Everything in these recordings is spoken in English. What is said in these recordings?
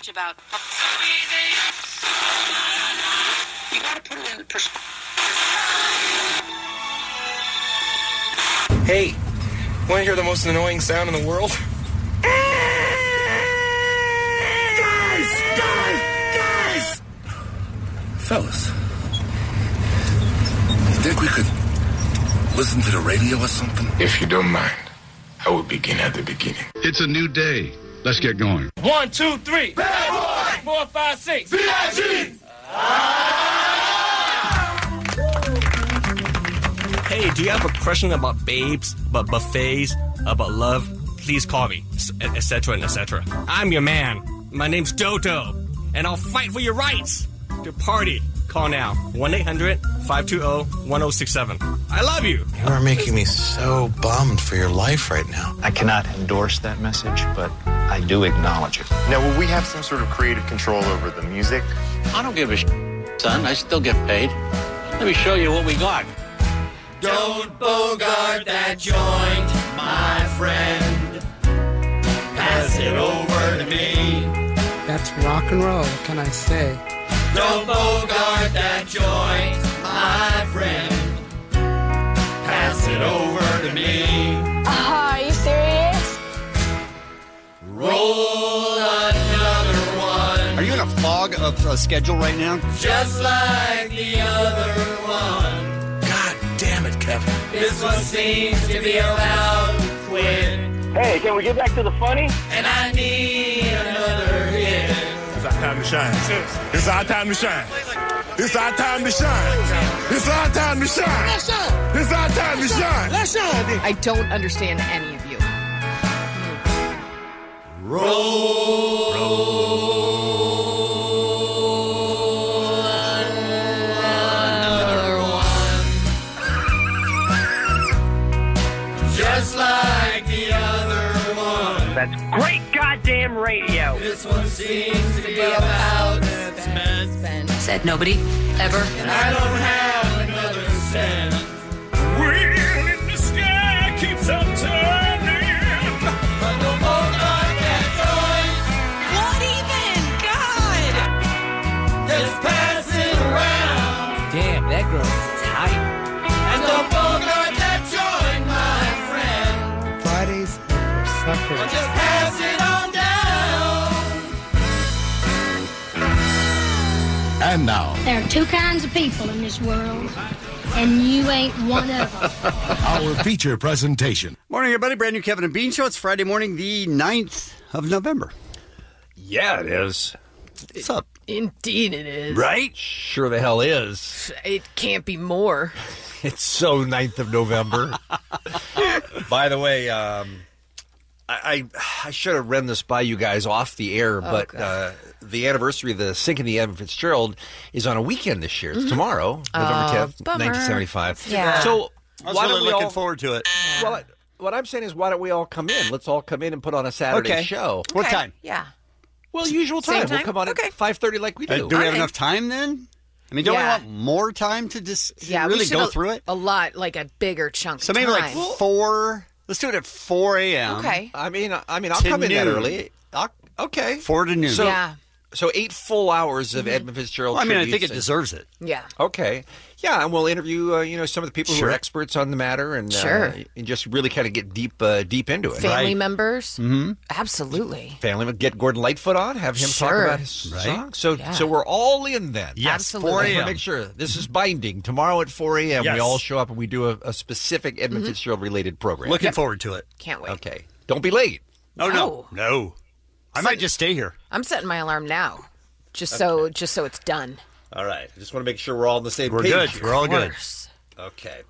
about... You gotta put it in perspective. Hey, want to hear the most annoying sound in the world? Guys! Fellas, you think we could listen to the radio or something? If you don't mind, I will begin at the beginning. It's a new day. Let's get going. 1, 2, 3. Bad boy! 4, 5, 6. V.I.G. Hey, do you have a question about babes, about buffets, about love? Please call me, etc. and etc. I'm your man. My name's Dodo, and I'll fight for your rights to party. Call now, 1-800-520-1067. I love you. You are making me so bummed for your life right now. I cannot endorse that message, but I do acknowledge it. Now, will we have some sort of creative control over the music? I don't give a son. I still get paid. Let me show you what we got. Don't bogart that joint, my friend. Pass it over to me. That's rock and roll, what can I say? Don't bogart that joint, my friend. Pass it over to me. Are you serious? Roll another one. Are you in a fog of a schedule right now? Just like the other one. Damn it, Kevin. This one seems to be about to quit. Hey, can we get back to the funny? And I need another hit. It's our time to shine. It's our time to shine. It's our time to shine. It's our time to shine. Let's shine. It's our time to shine. Let's shine. I don't understand any of you. Roll. Just like the other one. That's great goddamn radio. This one seems to be about spend. Said nobody, ever. And I don't have another cent. Wheel in the sky keeps on turning. But no more like that joint. What even? God! Just pass it around. Damn, that girl is tight. And don't bogart that joint, my friend. Fridays are for suckers. Or just pass it on down. And now, There are two kinds of people in this world, and you ain't one of them. our feature presentation. Morning, everybody. Brand new Kevin and Bean Show. It's Friday morning, the 9th of November. Yeah, it is. What's up? Indeed it is. Right? Sure the hell is. It can't be more. It's so 9th of November. By the way, I should have run this by you guys off the air, but the anniversary of the sinking the Evan Fitzgerald is on a weekend this year. It's tomorrow, November 10th, bummer. 1975. Yeah. So I was why really don't we looking all, forward to it. Well, what I'm saying is, why don't we all come in? Let's all come in and put on a Saturday show. What time? Yeah. Well, usual Same time. We'll time? come on at 5:30 like we do. Do we have Okay. enough time then? I mean, don't we Yeah. want more time to just Yeah, we really should go have through it? a lot, like a bigger chunk So of maybe time. like 4. Let's do it at 4 a.m. Okay. I mean, I'll To come in that noon. early. Okay. 4 to noon. So, Yeah. So 8 full hours of Edmund Fitzgerald. Well, I mean, I think tributes it and- deserves it. Yeah. Okay. Yeah, and we'll interview some of the people who Sure. are experts on the matter and Sure. and just really kind of get deep into it. Family members. Mm-hmm. Absolutely. Family, get Gordon Lightfoot on, have him talk Sure. about his Right. song. So Yeah. so we're all in then. Yes, Absolutely. 4 I want a.m. to make sure this is binding. Tomorrow at 4 a.m. Yes. we all show up and we do a specific Edmund Fitzgerald related program. Looking forward to it. Can't wait. Okay. Don't be late. Oh, no. I might just stay here. I'm setting my alarm now, just so it's done. All right. I just want to make sure we're all on the same We're page. good. here. We're all good. Okay.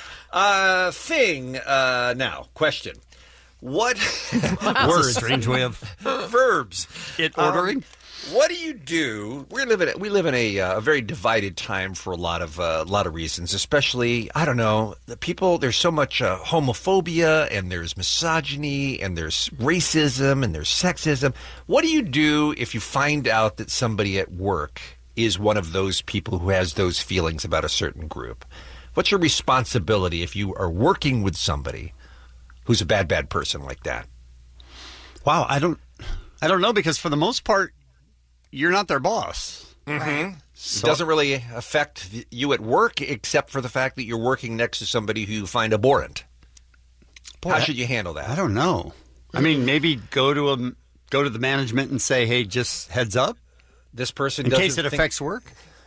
Now, question. What That's a strange way of verbs? ordering. What do you do? We live in a very divided time for a lot of reasons. Especially, I don't know, the people. There's so much homophobia, and there's misogyny, and there's racism, and there's sexism. What do you do if you find out that somebody at work is one of those people who has those feelings about a certain group? What's your responsibility if you are working with somebody who's a bad person like that? Wow, I don't know, because for the most part, you're not their boss. Mm-hmm. So, it doesn't really affect you at work, except for the fact that you're working next to somebody who you find abhorrent. Boy, how should you handle that? I don't know. I mean, maybe go to the management and say, "Hey, just heads up, this person in case it affects work."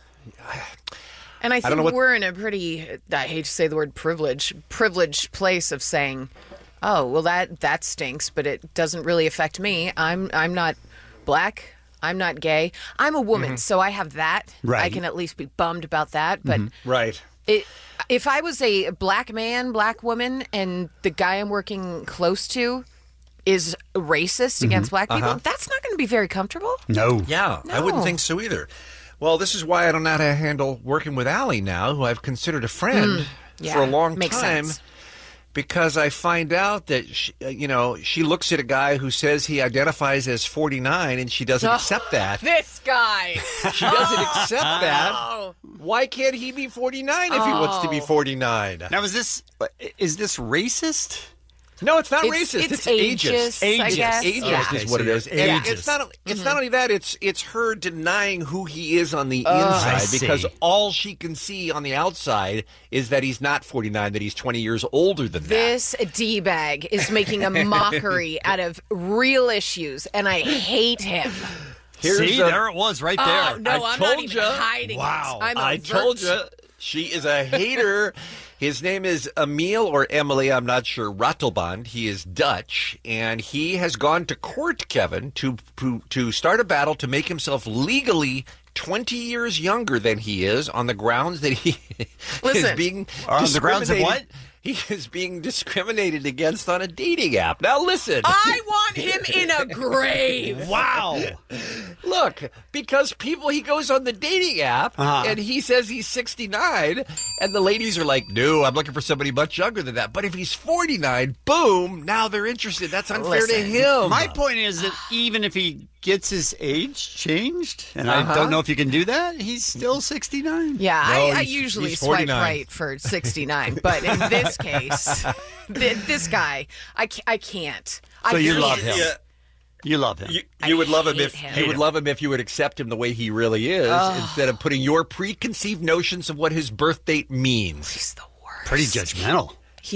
And I think we're in a pretty, I hate to say the word privileged place of saying, "Oh, well that stinks, but it doesn't really affect me. I'm not black. I'm not gay. I'm a woman, so I have that. Right. I can at least be bummed about that. But right. If I was a black man, black woman, and the guy I'm working close to is racist against black people, that's not going to be very comfortable. No. Yeah, I wouldn't think so either. Well, this is why I don't know how to handle working with Allie now, who I've considered a friend for a long time. Sense. Because I find out that, she looks at a guy who says he identifies as 49 and she doesn't accept that. This guy. She doesn't accept that. Why can't he be 49 if he wants to be 49? Now, is this racist? No, it's not racist. It's ageist. Ageist is what it is. And it's not only that. It's her denying who he is on the inside because all she can see on the outside is that he's not 49, that he's 20 years older than that. This D-bag is making a mockery out of real issues, and I hate him. There it was right there. Oh, no, I'm not even hiding it. I told you. She is a hater. His name is Emil or Emily, I'm not sure, Ratelband. He is Dutch, and he has gone to court, Kevin, to start a battle to make himself legally 20 years younger than he is on the grounds that he is being on the grounds of what? He is being discriminated against on a dating app. Now, listen. I want him in a grave. Wow. Look, because he goes on the dating app and he says he's 69 and the ladies are like, no, I'm looking for somebody much younger than that. But if he's 49, boom, now they're interested. That's unfair to him. My point is that even if he gets his age changed, and I don't know if you can do that, he's still 69. Yeah, I usually swipe right for 69, but in this case, this guy, I can't. So you love him. Yeah. You love him. You would love him if you would accept him the way he really is, instead of putting your preconceived notions of what his birth date means. He's the worst. Pretty judgmental.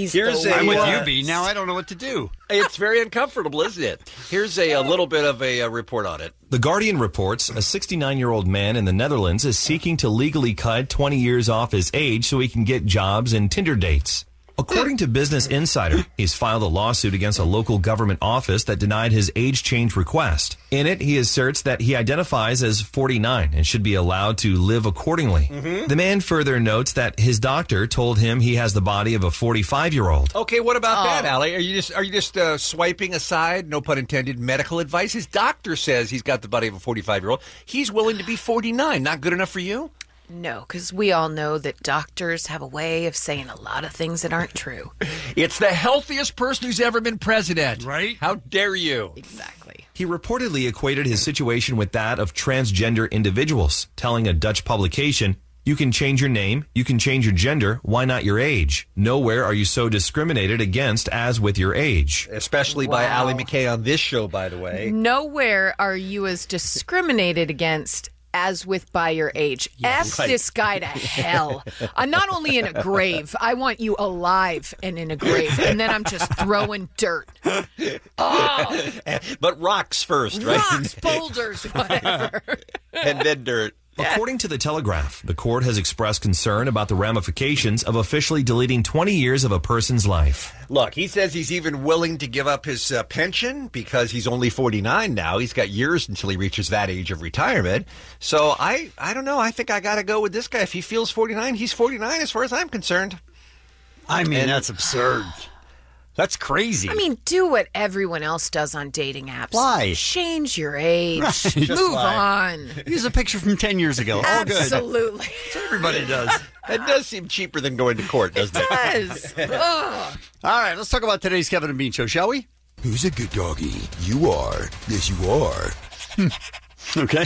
I'm with you, B. Now I don't know what to do. It's very uncomfortable, isn't it? Here's a little bit of a report on it. The Guardian reports a 69-year-old man in the Netherlands is seeking to legally cut 20 years off his age so he can get jobs and Tinder dates. According to Business Insider, he's filed a lawsuit against a local government office that denied his age change request. In it, he asserts that he identifies as 49 and should be allowed to live accordingly. The man further notes that his doctor told him he has the body of a 45-year-old. Okay, what about that, Allie? Are you just swiping aside, no pun intended, medical advice? His doctor says he's got the body of a 45-year-old. He's willing to be 49. Not good enough for you? No, because we all know that doctors have a way of saying a lot of things that aren't true. It's the healthiest person who's ever been president. Right? How dare you? Exactly. He reportedly equated his situation with that of transgender individuals, telling a Dutch publication, "You can change your name, you can change your gender, why not your age? Nowhere are you so discriminated against as with your age." Especially by Allie McKay on this show, by the way. Nowhere are you as discriminated against as with by your age. This guy to hell. I'm not only in a grave, I want you alive and in a grave. And then I'm just throwing dirt. Oh. But rocks first, right? Rocks, boulders, whatever. And then dirt. According to The Telegraph, the court has expressed concern about the ramifications of officially deleting 20 years of a person's life. Look, he says he's even willing to give up his pension because he's only 49 now. He's got years until he reaches that age of retirement. So I don't know. I think I got to go with this guy. If he feels 49, he's 49 as far as I'm concerned. I mean, that's absurd. That's crazy. I mean, do what everyone else does on dating apps. Why? Change your age. Right. Move on. Use a picture from 10 years ago. All good. Absolutely. That's what everybody does. It does seem cheaper than going to court, doesn't it? It does. Ugh. All right, let's talk about today's Kevin and Bean Show, shall we? Who's a good doggy? You are. Yes, you are. Okay.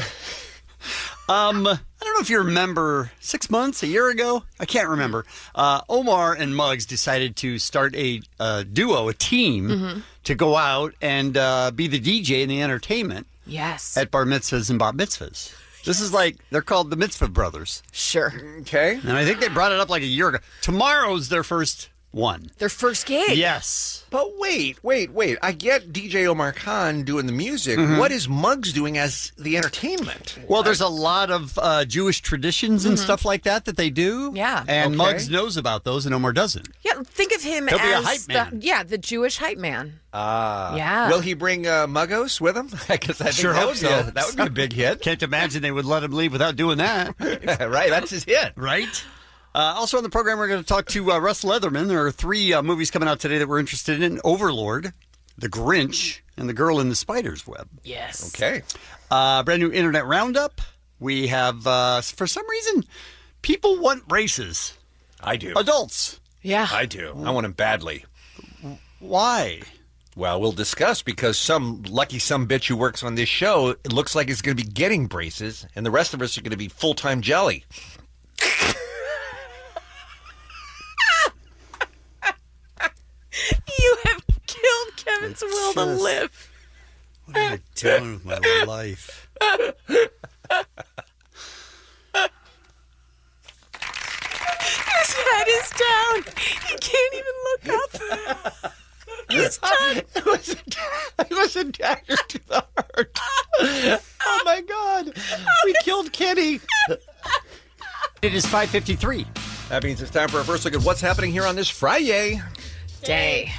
I don't know if you remember 6 months, a year ago, I can't remember. Omar and Muggs decided to start a duo, a team, to go out and be the DJ and the entertainment. Yes. at bar mitzvahs and bat mitzvahs. This is like, they're called the Mitzvah Brothers. Sure. Okay. And I think they brought it up like a year ago. Tomorrow's their first one. Their first gig. Yes. But wait. I get DJ Omar Khan doing the music. Mm-hmm. What is Muggs doing as the entertainment? Well, there's a lot of Jewish traditions and stuff like that they do. Yeah. And Okay. Muggs knows about those and Omar doesn't. Yeah, think of him He'll be a as hype man. the Jewish hype man. Ah. Yeah. Will he bring Muggos with him? Because I think Sure that hope would, so. that would be a big hit. Can't imagine they would let him leave without doing that. Right, that's his hit. Right? Also on the program, we're going to talk to Russ Leatherman. There are 3 movies coming out today that we're interested in. Overlord, The Grinch, and The Girl in the Spider's Web. Yes. Okay. Brand new Internet Roundup. We have, for some reason, people want braces. I do. Adults. Yeah. I do. I want him badly. Why? Well, we'll discuss because some lucky bitch who works on this show, it looks like is going to be getting braces, and the rest of us are going to be full-time jelly. You have killed Kevin's will to live. What am I doing with my life? His head is down. He can't even look up. He's done. It was a dagger to the heart. Oh, my God. We killed Kenny. It is 5:53. That means it's time for our first look at what's happening here on this Friday. Day.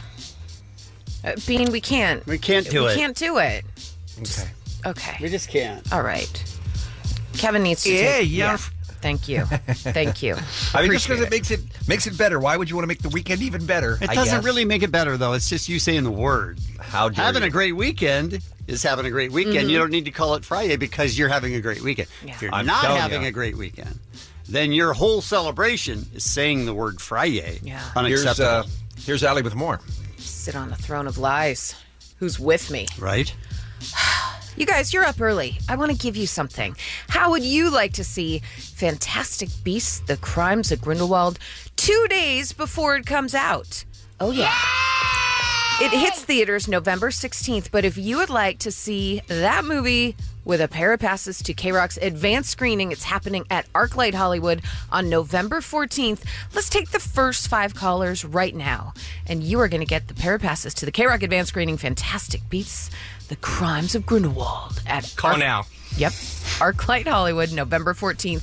Bean, we can't. We can't do it. We can't do it. Okay. Okay. We just can't. All right. Kevin needs to Yeah, take... yeah. Thank you. Thank you. I mean, just because Appreciate it makes it better. Why would you want to make the weekend even better? It I doesn't guess? really make it better, though. It's just you saying the word. How dare Having you? a great weekend is having a great weekend. You don't need to call it Friday because you're having a great weekend. Yeah. If you're I'm not telling having ya. a great weekend, then your whole celebration is saying the word Friday. Yeah. Unacceptable. Here's Allie with more. Sit on a throne of lies. Who's with me? Right? You guys, you're up early. I want to give you something. How would you like to see Fantastic Beasts: The Crimes of Grindelwald 2 days before it comes out? Oh, yeah. It hits theaters November 16th, but if you would like to see that movie with a pair of passes to K-Rock's advanced screening, it's happening at ArcLight Hollywood on November 14th. Let's take the first 5 callers right now, and you are going to get the pair of passes to the K-Rock advanced screening Fantastic Beasts: The Crimes of Grindelwald at Call now. Yep. ArcLight Hollywood, November 14th.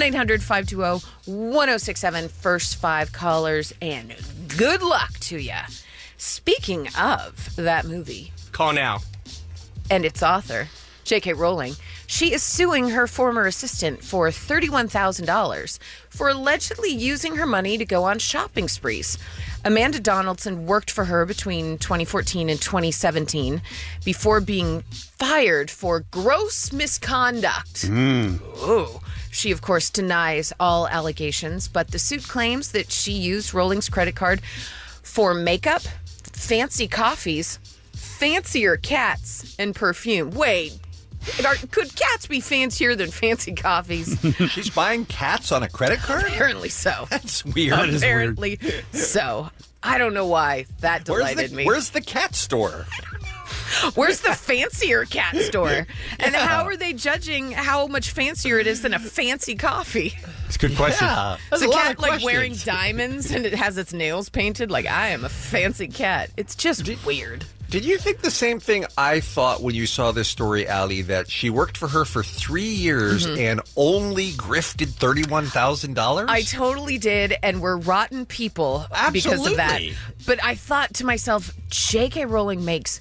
1-800-520-1067. First 5 callers, and good luck to you. Speaking of that movie Call now. and its author, J.K. Rowling, she is suing her former assistant for $31,000 for allegedly using her money to go on shopping sprees. Amanda Donaldson worked for her between 2014 and 2017 before being fired for gross misconduct. Ooh. She, of course, denies all allegations, but the suit claims that she used Rowling's credit card for makeup, fancy coffees, fancier cats, and perfume. Wait, could cats be fancier than fancy coffees? She's buying cats on a credit card? Apparently so. That's weird. Apparently so. I don't know why that delighted me. Where's the cat store? Where's the fancier cat store? And how are they judging how much fancier it is than a fancy coffee? It's a good question. Yeah, Is that's the a lot cat of like questions. wearing diamonds and it has its nails painted? Like, I am a fancy cat. It's just weird. Did you think the same thing I thought when you saw this story, Allie, that she worked for her for 3 years and only grifted $31,000? I totally did, and we're rotten people because of that. Absolutely. But I thought to myself, J.K. Rowling makes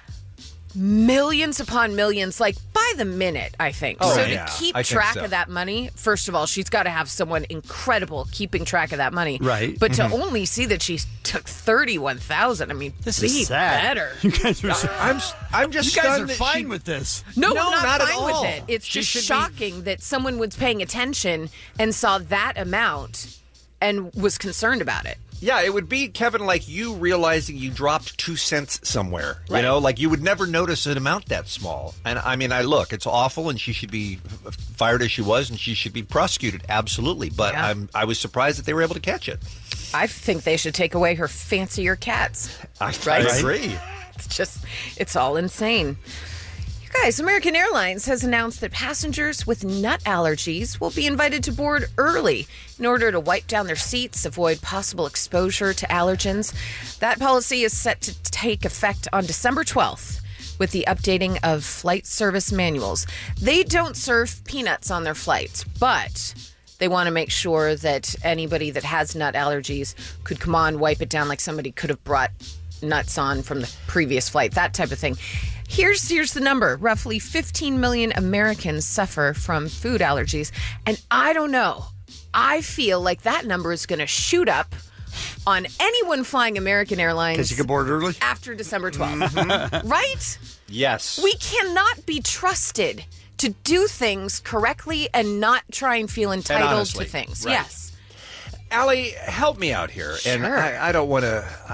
millions upon millions, like by the minute, I think. Oh, so yeah. to keep I think track so. of that money, first of all, she's got to have someone incredible keeping track of that money. Right. But to only see that she took $31,000, I mean, This be is sad. better. You guys are, I'm just you guys stunned are that fine she- with this. No, No, I'm not not at fine all. with it. It's She just should be- shocking that someone was paying attention and saw that amount and was concerned about it. Yeah, it would be, Kevin, like you realizing you dropped 2 cents somewhere. Right. You know, like you would never notice an amount that small. And I mean, look, it's awful, and she should be fired as she was, and she should be prosecuted, absolutely. But Yeah. I was surprised that they were able to catch it. I think they should take away her fancier cats. I Right? agree. It's all insane. You Guys, American Airlines has announced that passengers with nut allergies will be invited to board early in order to wipe down their seats, avoid possible exposure to allergens. That policy is set to take effect on December 12th with the updating of flight service manuals. They don't serve peanuts on their flights, but they want to make sure that anybody that has nut allergies could come on, wipe it down like somebody could have brought nuts on from the previous flight, that type of thing. Here's the number. Roughly 15 million Americans suffer from food allergies. And I don't know. I feel like that number is going to shoot up on anyone flying American Airlines. Because you can board early? After December 12th. Right? Yes. We cannot be trusted to do things correctly and not try and feel entitled to things. Right. Yes. Allie, help me out here. Sure. And I don't want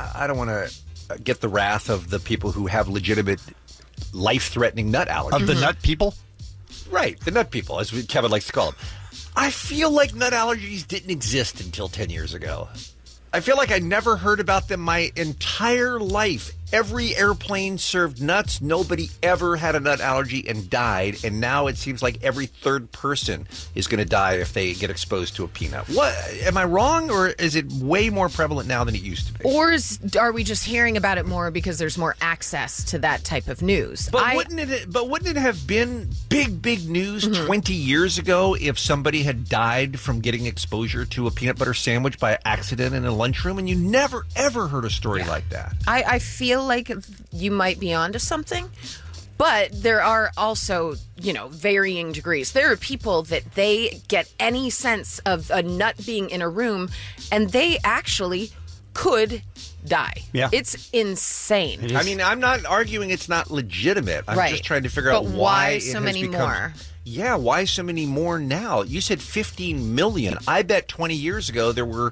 to get the wrath of the people who have legitimate life-threatening nut allergies. Of the nut people? Right, the nut people, as Kevin likes to call them. I feel like nut allergies didn't exist until 10 years ago. I feel like I never heard about them my entire life. Every airplane served nuts. Nobody ever had a nut allergy and died. And now it seems like every third person is going to die if they get exposed to a peanut. What? Am I wrong, or is it way more prevalent now than it used to be? Or are we just hearing about it more because there's more access to that type of news? But wouldn't it have been big news 20 years ago if somebody had died from getting exposure to a peanut butter sandwich by accident in a lunchroom? And you never, ever heard a story like that. I feel like you might be onto something, but there are also, varying degrees. There are people that they get any sense of a nut being in a room and they actually could die. Yeah. It's insane. I mean, I'm not arguing it's not legitimate. I'm just trying to figure out why so many more. Yeah, why so many more now? You said 15 million. I bet 20 years ago there were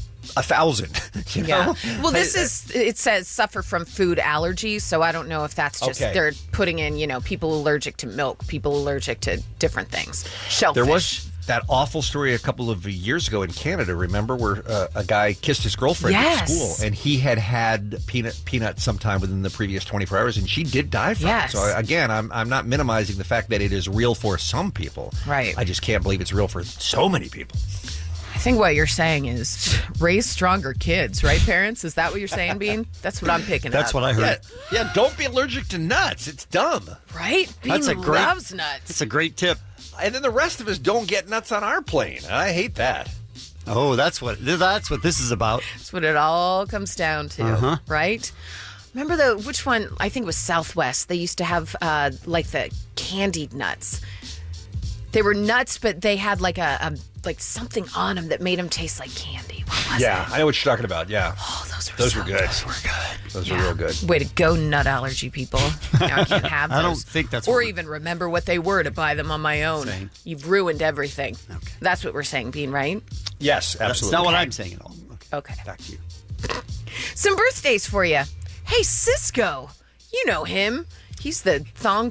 1,000. Yeah. Well, it says suffer from food allergies, so I don't know if that's just they're putting in, people allergic to milk, people allergic to different things. Shellfish. There was that awful story a couple of years ago in Canada, remember, where a guy kissed his girlfriend at school, and he had peanut sometime within the previous 24 hours, and she did die from it. So again, I'm not minimizing the fact that it is real for some people. Right. I just can't believe it's real for so many people. I think what you're saying is raise stronger kids, right, parents? Is that what you're saying, Bean? That's what I'm picking up. That's what I heard. Yeah, don't be allergic to nuts. It's dumb. Right? Bean loves nuts. It's a great tip. And then the rest of us don't get nuts on our plane. I hate that. Oh, that's what this is about. That's what it all comes down to, right? Remember which one? I think it was Southwest. They used to have like the candied nuts. They were nuts, but they had like like something on them that made them taste like candy. What was it? I know what you're talking about. Yeah. Oh, those were good. Those were real good. Way to go, nut allergy people. Now I can't have those. I don't think that's or even remember what they were to buy them on my own. Saying. You've ruined everything. Okay. That's what we're saying, Bean, right? Yes, absolutely. That's not what I'm saying at all. Okay. Back to you. Some birthdays for you. Hey, Cisco. You know him. He's the thong.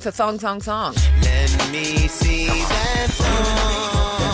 Let me see that thong.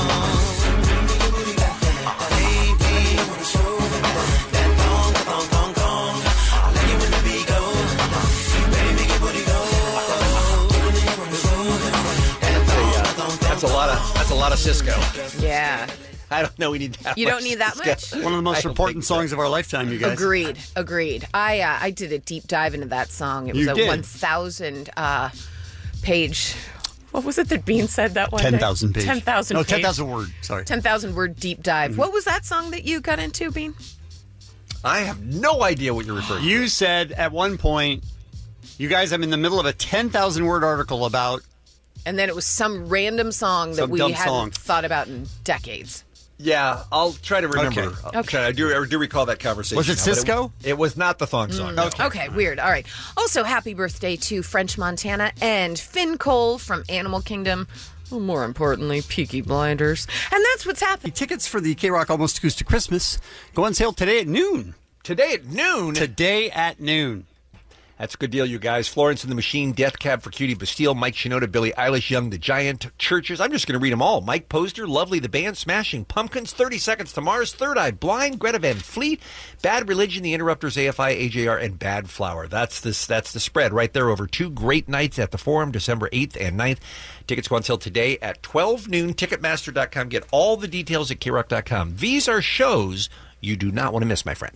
That's a lot of Cisco. Yeah. I don't know. We need that. You don't need that much. One of the most important songs of our lifetime, you guys. Agreed. I did a deep dive into that song. It was 1,000 page. What was it that Bean said that one 10,000 page. 10,000 No, page. 10,000 word. Sorry. 10,000 word deep dive. What was that song that you got into, Bean? I have no idea what you're referring to. You said at one point, you guys, I'm in the middle of a 10,000 word article about. And then it was some random song that we hadn't thought about in decades. Yeah, I'll try to remember. Okay. I do recall that conversation. Was it Cisco? It was not the thong song. No. Okay, weird. All right. Also, happy birthday to French Montana and Finn Cole from Animal Kingdom. Well, more importantly, Peaky Blinders. And that's what's happening. Tickets for the K-Rock Almost Acoustic Christmas go on sale today at noon. Today at noon? Today at noon. That's a good deal, you guys. Florence and the Machine, Death Cab for Cutie Bastille, Mike Shinoda, Billie Eilish, Young the Giant, Churches. I'm just going to read them all. Mike Posner, Lovely the Band, Smashing Pumpkins, 30 Seconds to Mars, Third Eye Blind, Greta Van Fleet, Bad Religion, The Interrupters, AFI, AJR, and Bad Flower. That's the spread right there over 2 great nights at the Forum, December 8th and 9th. Tickets go on sale today at 12 noon. Ticketmaster.com. Get all the details at KROC.com. These are shows you do not want to miss, my friend.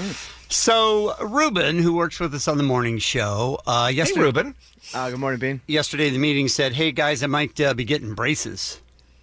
So, Ruben, who works with us on the morning show, yesterday. Hey, Ruben. Good morning, Bean. Yesterday, the meeting said, hey, guys, I might be getting braces.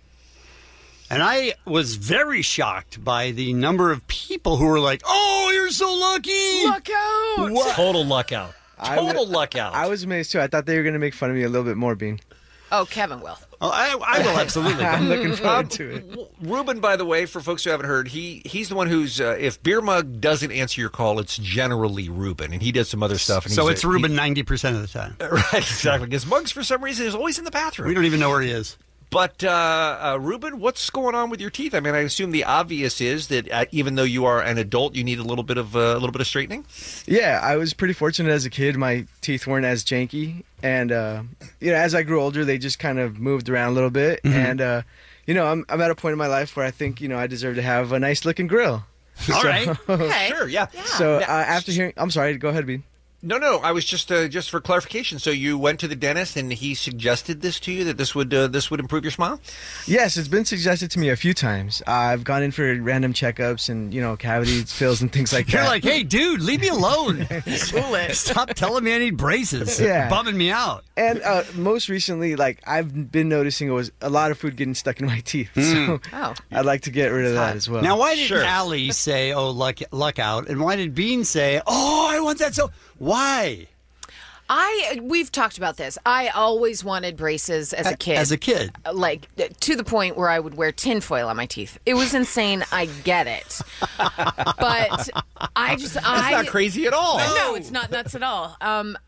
And I was very shocked by the number of people who were like, oh, you're so lucky. Luck out. What? Total luck out. Total luck out. I was amazed, too. I thought they were going to make fun of me a little bit more, Bean. Oh, Kevin will. Oh, I will, absolutely. I'm looking forward to it. Ruben, by the way, for folks who haven't heard, he's the one who's, if Beer Mug doesn't answer your call, it's generally Ruben, and he does some other stuff. And so it's Ruben 90% of the time. Right, exactly. Because Muggs, for some reason, is always in the bathroom. We don't even know where he is. But, Ruben, what's going on with your teeth? I mean, I assume the obvious is that even though you are an adult, you need a little bit of straightening? Yeah, I was pretty fortunate as a kid. My teeth weren't as janky. And, as I grew older, they just kind of moved around a little bit. Mm-hmm. And, I'm at a point in my life where I think, I deserve to have a nice-looking grill. All right. Okay. Sure, yeah. So after hearing... I'm sorry, go ahead, Bean. No, I was just for clarification. So you went to the dentist and he suggested this to you, that this would improve your smile? Yes, it's been suggested to me a few times. I've gone in for random checkups and cavity fills and things like that. You're like, hey, dude, leave me alone. Cool. Stop telling me I need braces. Yeah. Bumming me out. And most recently, I've been noticing it was a lot of food getting stuck in my teeth. So I'd like to get rid of that as well. Now, why did Allie say, oh, luck out? And why did Bean say, oh, I want that so... Why? We've talked about this. I always wanted braces as a kid. As a kid? Like, to the point where I would wear tinfoil on my teeth. It was insane. I get it. But That's not crazy at all. No, it's not nuts at all.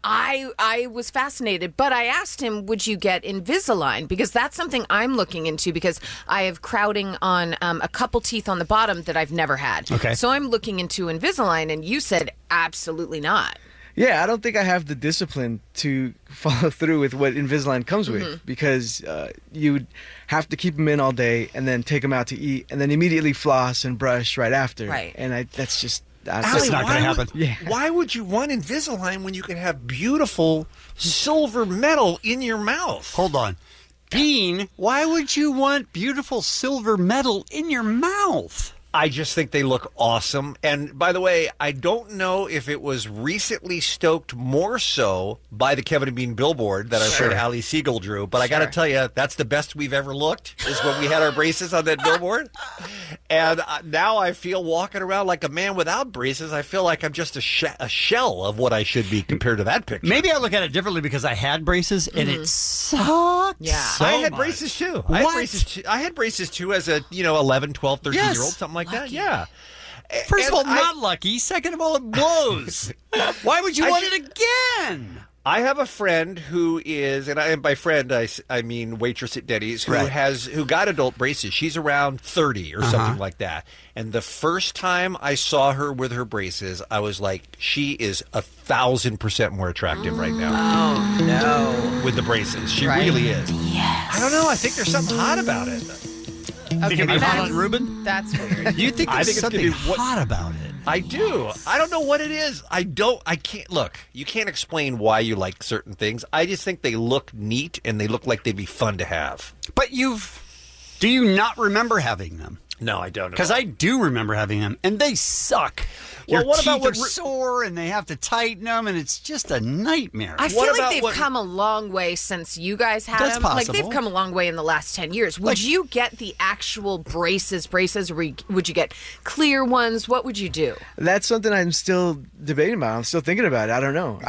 I was fascinated, but I asked him, would you get Invisalign? Because that's something I'm looking into because I have crowding on a couple teeth on the bottom that I've never had. Okay. So I'm looking into Invisalign, and you said absolutely not. Yeah, I don't think I have the discipline to follow through with what Invisalign comes with because you would have to keep them in all day and then take them out to eat and then immediately floss and brush right after. Right. And that's just... That's not going to happen. Why would you want Invisalign when you can have beautiful silver metal in your mouth? Hold on. Bean, why would you want beautiful silver metal in your mouth? I just think they look awesome. And by the way, I don't know if it was recently stoked more so by the Kevin and Bean billboard that our friend Ali Siegel drew. But I got to tell you, that's the best we've ever looked, is when we had our braces on that billboard. And now I feel walking around like a man without braces. I feel like I'm just a shell of what I should be compared to that picture. Maybe I look at it differently because I had braces and it sucked. Yeah. So I had much. braces too. What? I had braces too as a 11, 12, 13-year-old, something like that. Yeah. First of all, not lucky. Second of all, it blows. Why would you want it again? I have a friend who is, and by friend I mean waitress at Denny's, who got adult braces. She's around 30 or something like that. And the first time I saw her with her braces, I was like, she is 1,000% more attractive right now. Oh no! With the braces, she really is. Yes. I don't know. I think there's something hot about it. Okay, think it'd be hot on Ruben? That's weird. You think there's something hot about it? I do. I don't know what it is. I can't. Look, you can't explain why you like certain things. I just think they look neat and they look like they'd be fun to have. But do you not remember having them? No, I don't. Because I do remember having them, and they suck. Well, Your teeth are sore, and they have to tighten them, and it's just a nightmare. I feel like they've come a long way since you guys had them. Possible. Like, they've come a long way in the last 10 years. Would you get the actual braces, or would you get clear ones? What would you do? That's something I'm still debating about. I'm still thinking about it. I don't know.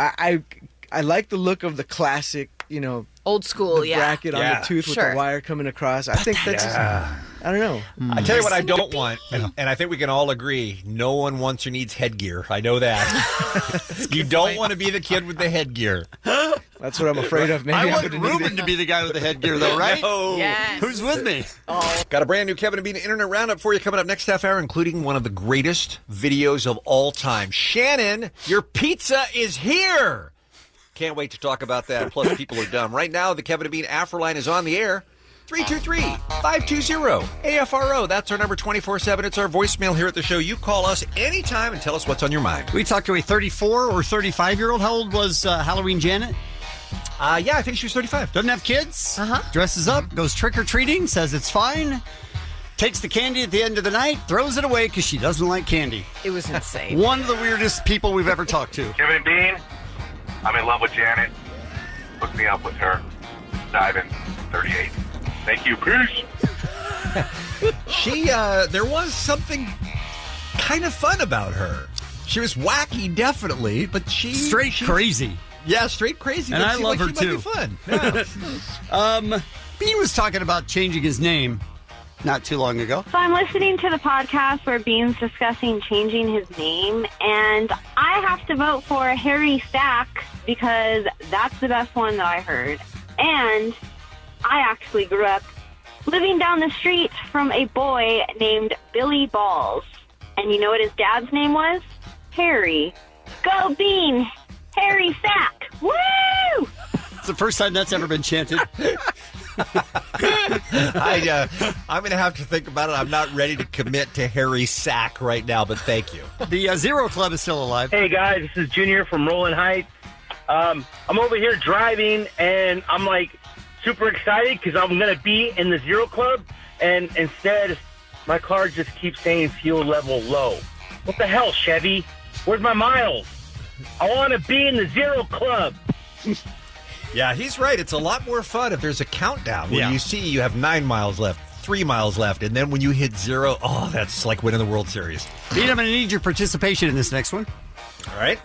I like the look of the classic, old school, the bracket on the tooth with the wire coming across. I think that's I don't know. I tell you what I don't want, and I think we can all agree, no one wants or needs headgear. I know that. You don't want to be the kid with the headgear. That's what I'm afraid of. Maybe I I'm want gonna need Ruben it. to be the guy with the headgear, though, right? No. Yes. Who's with me? Got a brand new Kevin and Bean Internet Roundup for you coming up next half hour, including one of the greatest videos of all time. Shannon, your pizza is here. Can't wait to talk about that. Plus, people are dumb. Right now, the Kevin and Bean Afro line is on the air. 323-520-AFRO. That's our number 24/7. It's our voicemail here at the show. You call us anytime and tell us what's on your mind. We talked to a 34 or 35-year-old. How old was Halloween Janet? Yeah, I think she was 35. Doesn't have kids. Dresses up, goes trick-or-treating, says it's fine. Takes the candy at the end of the night, throws it away because she doesn't like candy. It was insane. One of the weirdest people we've ever talked to. Kevin and Bean, I'm in love with Janet. Hook me up with her. Dive in 38. Thank you. Peace. There was something kind of fun about her. She was wacky, definitely, but she crazy. Yeah, straight crazy. And I love her she too. Might be fun. Yeah. Bean was talking about changing his name not too long ago. So I'm listening to the podcast where Bean's discussing changing his name, and I have to vote for Harry Stack because that's the best one that I heard. And I actually grew up living down the street from a boy named Billy Balls. And you know what his dad's name was? Harry. Go Bean! Harry Stack! Woo! It's the first time that's ever been chanted. I'm going to have to think about it. I'm not ready to commit to Harry Sack right now, but thank you. The Zero Club is still alive. Hey, guys, this is Junior from Rolling Heights. I'm over here driving, and I'm like super excited because I'm going to be in the Zero Club, and instead, my car just keeps saying fuel level low. What the hell, Chevy? Where's my miles? I want to be in the Zero Club. Yeah, he's right. It's a lot more fun if there's a countdown. When you see you have 9 miles left, 3 miles left, and then when you hit 0, that's like winning the World Series. Bean, I'm going to need your participation in this next one. All right.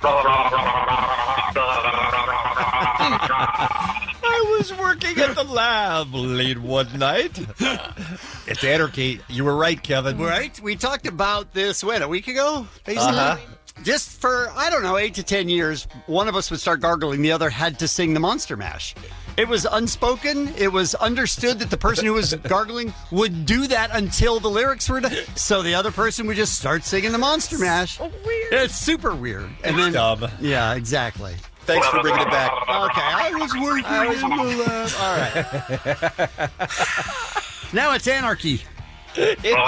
I was working at the lab late one night. It's anarchy. You were right, Kevin. Right? We talked about this, a week ago? Basically. Just for, 8 to 10 years, one of us would start gargling, the other had to sing the Monster Mash. It was unspoken. It was understood that the person who was gargling would do that until the lyrics were done. So the other person would just start singing the Monster Mash. So weird. It's super weird. And then, dumb. Yeah, exactly. Thanks for bringing it back. Okay, I was working in the lab. All right. Now it's anarchy. It is.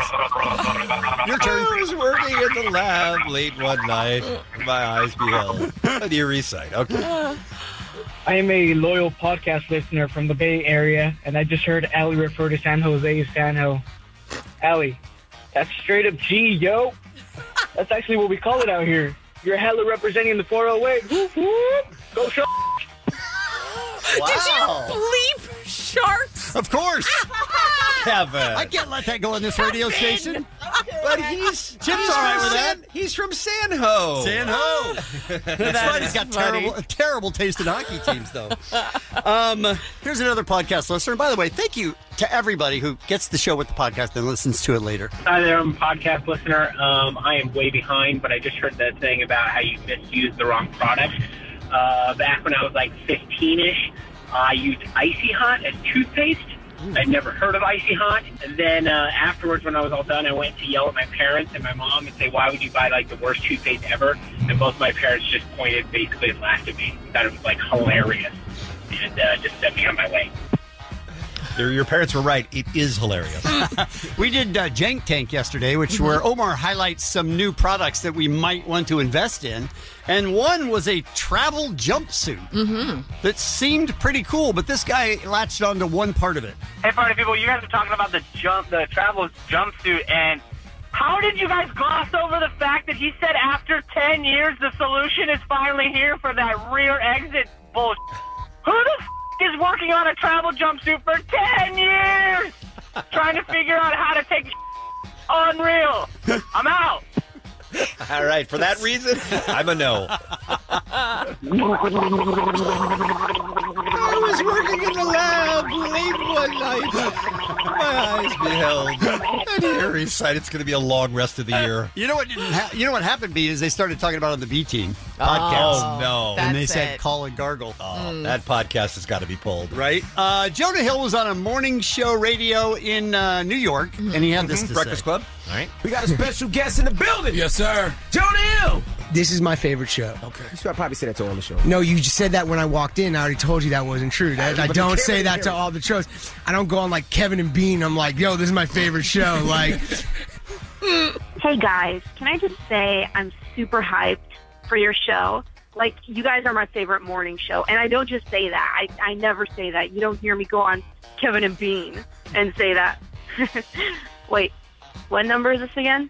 Your turn. I was working at the lab late one night. My eyes beheld an eerie sight. Okay. I am a loyal podcast listener from the Bay Area, and I just heard Allie refer to San Jose as San Ho. Allie, that's straight up G, yo. That's actually what we call it out here. You're hella representing the 408. Whoop, whoop. Go Sharks. Wow. Did you bleep Sharks? Of course. Kevin. I can't let that go on this radio station. But he's all right with that. He's from San Ho. San Ho. That's right. He's got terrible taste in hockey teams, though. Here's another podcast listener. And by the way, thank you to everybody who gets the show with the podcast and listens to it later. Hi there, I'm a podcast listener. I am way behind, but I just heard that thing about how you misused the wrong product. Back when I was like 15-ish, I used Icy Hot as toothpaste. I'd never heard of Icy Hot. And then afterwards, when I was all done, I went to yell at my parents and my mom and say, why would you buy like the worst toothpaste ever? And both my parents just pointed basically and laughed at me. Thought it was like hilarious and just sent me on my way. Your parents were right. It is hilarious. We did Jank Tank yesterday, where Omar highlights some new products that we might want to invest in. And one was a travel jumpsuit that seemed pretty cool, but this guy latched onto one part of it. Hey, party people, you guys are talking about the travel jumpsuit, and how did you guys gloss over the fact that he said after 10 years the solution is finally here for that rear exit bullshit? Who the is working on a travel jumpsuit for 10 years trying to figure out how to take unreal? I'm out. All right, for that reason, I'm a no. I was working in the lab late one night. My eyes beheld. And Harry said it's going to be a long rest of the year. You know what didn't you know what happened, B, is they started talking about it on the B Team podcast. Oh, no. And they said call and gargle. Oh, that podcast has got to be pulled. Right? Jonah Hill was on a morning show radio in New York, and he had this to Breakfast say. Club. All right. We got a special guest in the building. Yes, sir. Jonah Hill. This is my favorite show. Okay. You should probably say that to all the show. No, you just said that when I walked in. I already told you that wasn't true. I don't say that to all the shows. I don't go on like Kevin and Bean. I'm like, yo, this is my favorite show. Like, Hey guys, can I just say I'm super hyped for your show? Like, you guys are my favorite morning show, and I don't just say that. I never say that. You don't hear me go on Kevin and Bean and say that. Wait, what number is this again?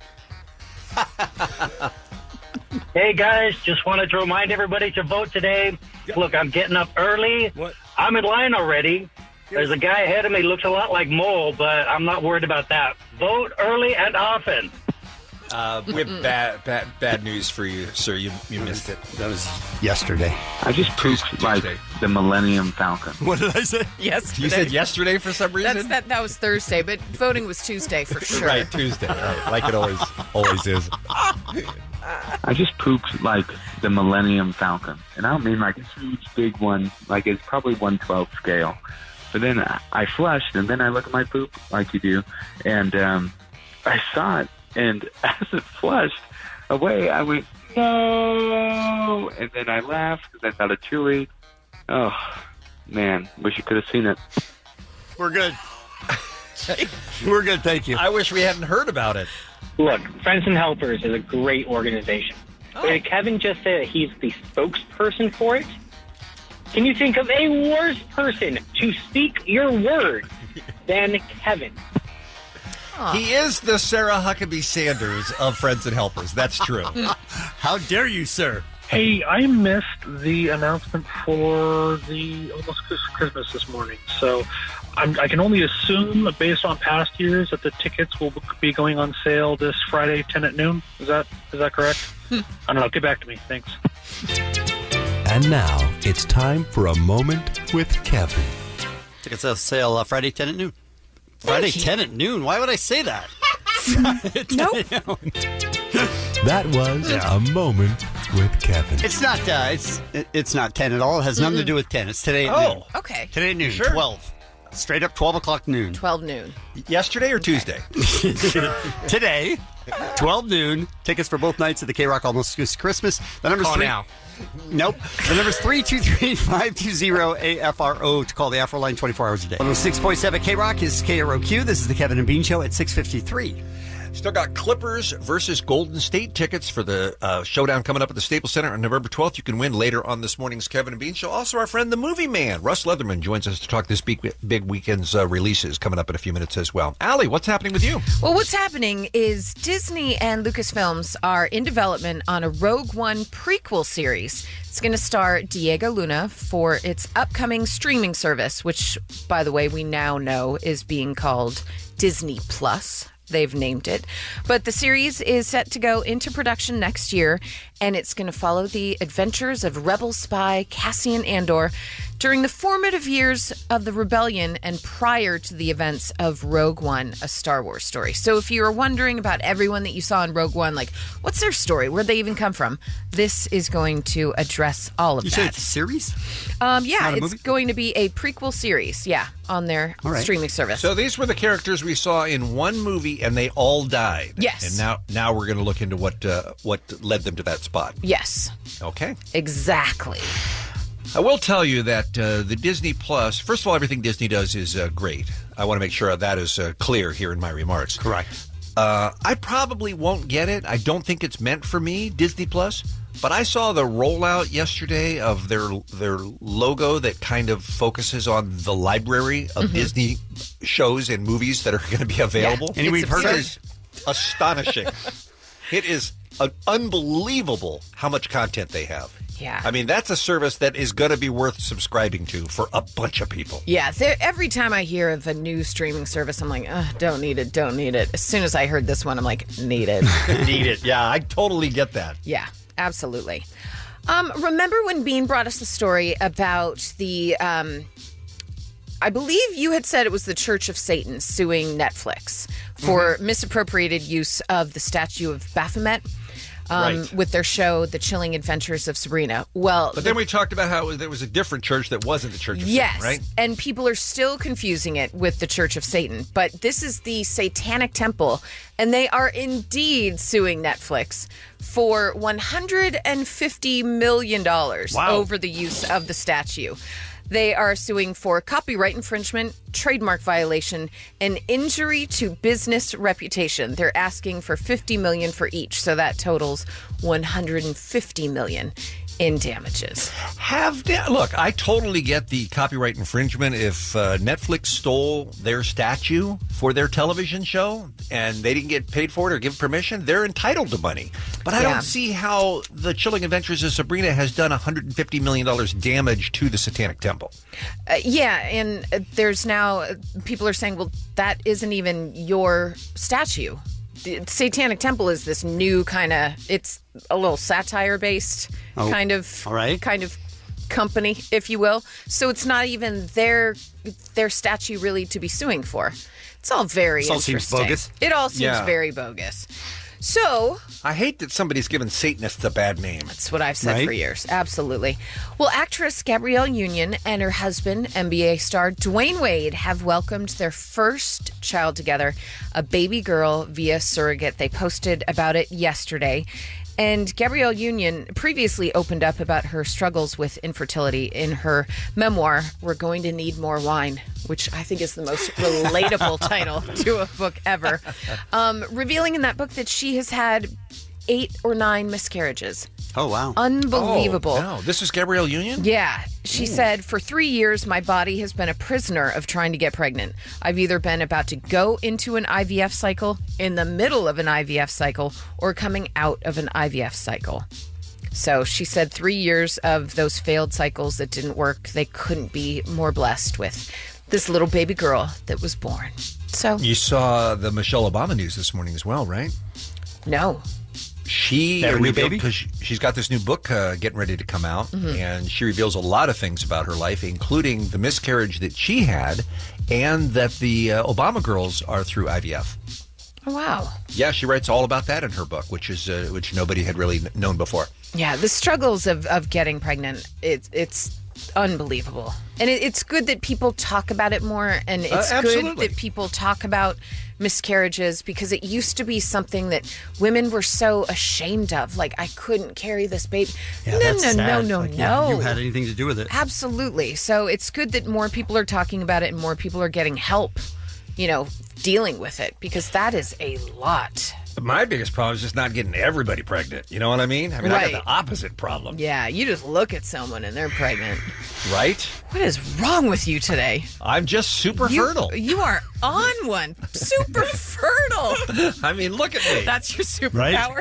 Hey guys, just wanted to remind everybody to vote today. Look, I'm getting up early. What? I'm in line already. There's a guy ahead of me, looks a lot like Mole, but I'm not worried about that. Vote early and often. We have bad news for you, sir. You missed it. That was yesterday. I just pooped like the Millennium Falcon. What did I say? Yesterday. You said yesterday for some reason? That was Thursday, but voting was Tuesday for sure. Right, Tuesday. Right, like it always is. I just pooped like the Millennium Falcon. And I don't mean like a huge, big one. Like it's probably 1/12 scale. But then I flushed, and then I look at my poop like you do, and I saw it. And as it flushed away, I went, no! And then I laughed because I thought of Chewy. Oh, man. Wish you could have seen it. We're good. We're good, thank you. I wish we hadn't heard about it. Look, Friends and Helpers is a great organization. But did Kevin just say that he's the spokesperson for it? Can you think of a worse person to speak your word than Kevin? He is the Sarah Huckabee Sanders of Friends and Helpers. That's true. How dare you, sir? Hey, I missed the announcement for the Almost Christmas this morning, so I can only assume, based on past years, that the tickets will be going on sale this Friday, 10 at noon. Is that correct? I don't know. Get back to me. Thanks. And now it's time for a moment with Kevin. Tickets on sale Friday 10 at noon. Friday 10 at noon? Why would I say that? Nope. That was a moment with Kevin. It's not. It's not 10 at all. It has nothing to do with 10. It's today at noon. Okay. Today at noon. Sure. 12. Straight up 12 o'clock noon. 12 noon. Yesterday or Tuesday? Today, 12 noon. Tickets for both nights at the K-Rock Almost Christmas. The number's Call 3. now. Nope. The number's 323-520-AFRO to call the Afro line 24 hours a day. 106.7 K-Rock is KROQ. This is the Kevin and Bean Show at 6:53. Still got Clippers versus Golden State tickets for the showdown coming up at the Staples Center on November 12th. You can win later on this morning's Kevin and Bean Show. Also, our friend, the movie man, Russ Leatherman, joins us to talk this big weekend's releases coming up in a few minutes as well. Allie, what's happening with you? Well, what's happening is Disney and Lucasfilms are in development on a Rogue One prequel series. It's going to star Diego Luna for its upcoming streaming service, which, by the way, we now know is being called Disney Plus. They've named it. But the series is set to go into production next year, and it's going to follow the adventures of rebel spy Cassian Andor during the formative years of the rebellion and prior to the events of Rogue One, a Star Wars story. So if you were wondering about everyone that you saw in Rogue One, like, what's their story? Where'd they even come from? This is going to address all of that. You said it's a series? Yeah, it's going to be a prequel series, on their streaming service. So these were the characters we saw in one movie, and they all died. Yes. And now we're going to look into what led them to that spot. Yes. Okay. Exactly. I will tell you that the Disney Plus, first of all, everything Disney does is great. I want to make sure that is clear here in my remarks. Correct. I probably won't get it. I don't think it's meant for me, Disney Plus. But I saw the rollout yesterday of their logo that kind of focuses on the library of Disney shows and movies that are going to be available. Yeah, and we've heard it is astonishing. It is unbelievable how much content they have. Yeah. I mean, that's a service that is going to be worth subscribing to for a bunch of people. Yeah. Every time I hear of a new streaming service, I'm like, don't need it, don't need it. As soon as I heard this one, I'm like, need it. Need it. Yeah, I totally get that. Yeah, absolutely. Remember when Bean brought us the story about the, I believe you had said it was the Church of Satan suing Netflix for misappropriated use of the statue of Baphomet with their show, The Chilling Adventures of Sabrina. Well, but then we talked about how there was a different church that wasn't the Church of Satan, right? And people are still confusing it with the Church of Satan. But this is the Satanic Temple, and they are indeed suing Netflix for $150 million over the use of the statue. They are suing for copyright infringement, trademark violation, and injury to business reputation. They're asking for $50 million for each, so that totals $150 million in damages. Look, I totally get the copyright infringement. If Netflix stole their statue for their television show and they didn't get paid for it or give permission, they're entitled to money. But I don't see how The Chilling Adventures of Sabrina has done $150 million damage to the Satanic Temple. And there's now, people are saying, well, that isn't even your statue. The Satanic Temple is this new kind of, it's a little satire-based kind of company, if you will. So it's not even their statue really to be suing for. It's all very interesting. Seems bogus. It all seems very bogus. So I hate that somebody's given Satanists a bad name. That's what I've said for years. Absolutely. Well, actress Gabrielle Union and her husband, NBA star Dwayne Wade, have welcomed their first child together, a baby girl via surrogate. They posted about it yesterday. And Gabrielle Union previously opened up about her struggles with infertility in her memoir, We're Going to Need More Wine, which I think is the most relatable title to a book ever. Revealing in that book that she has had 8 or 9 miscarriages. Oh, wow. Unbelievable. Oh, no. This is Gabrielle Union? Yeah. She said, for 3 years, my body has been a prisoner of trying to get pregnant. I've either been about to go into an IVF cycle, in the middle of an IVF cycle, or coming out of an IVF cycle. So she said 3 years of those failed cycles that didn't work, they couldn't be more blessed with this little baby girl that was born. So you saw the Michelle Obama news this morning as well, right? No. She That her new baby? because she's got this new book getting ready to come out, and she reveals a lot of things about her life, including the miscarriage that she had, and that the Obama girls are through IVF. Oh, wow. Yeah, she writes all about that in her book, which nobody had really known before. Yeah, the struggles of getting pregnant, it's unbelievable. And it's good that people talk about it more, and it's good that people talk about miscarriages, because it used to be something that women were so ashamed of. Like, I couldn't carry this baby. Yeah, No. You had anything to do with it. Absolutely. So it's good that more people are talking about it and more people are getting help, dealing with it, because that is a lot. My biggest problem is just not getting everybody pregnant. You know what I mean? I got the opposite problem. Yeah, you just look at someone and they're pregnant. Right? What is wrong with you today? I'm just super fertile. You are on one. Super fertile. I mean, look at me. That's your superpower?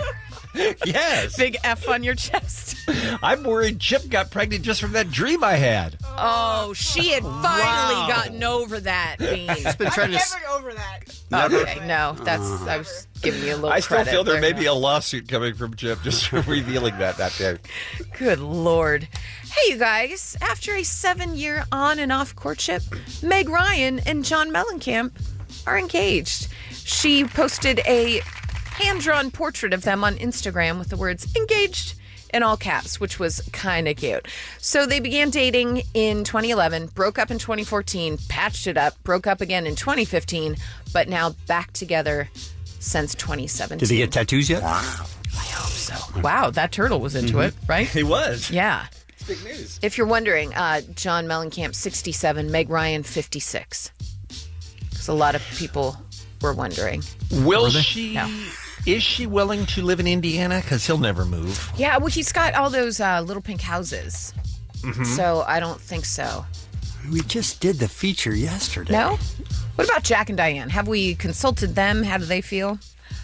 Yes. Big F on your chest. I'm worried Chip got pregnant just from that dream I had. Oh, she had finally gotten over that, Bean. She's been trying to... Never over that. Okay, no, I was giving you a little I still credit feel there may now. be a lawsuit coming from Chip just for revealing that day. Good Lord. Hey, you guys. After a 7-year on and off courtship, Meg Ryan and John Mellencamp are engaged. She posted a hand-drawn portrait of them on Instagram with the words engaged in all caps, which was kind of cute. So they began dating in 2011, broke up in 2014, patched it up, broke up again in 2015, but now back together since 2017. Did they get tattoos yet? Wow. I hope so. Wow, that turtle was into it, right? He was. Yeah. It's big news. If you're wondering, John Mellencamp, 67, Meg Ryan, 56. Because a lot of people were wondering. Will she... No. Is she willing to live in Indiana? Because he'll never move. Yeah, well, he's got all those little pink houses. So I don't think so. We just did the feature yesterday. No? What about Jack and Diane? Have we consulted them? How do they feel?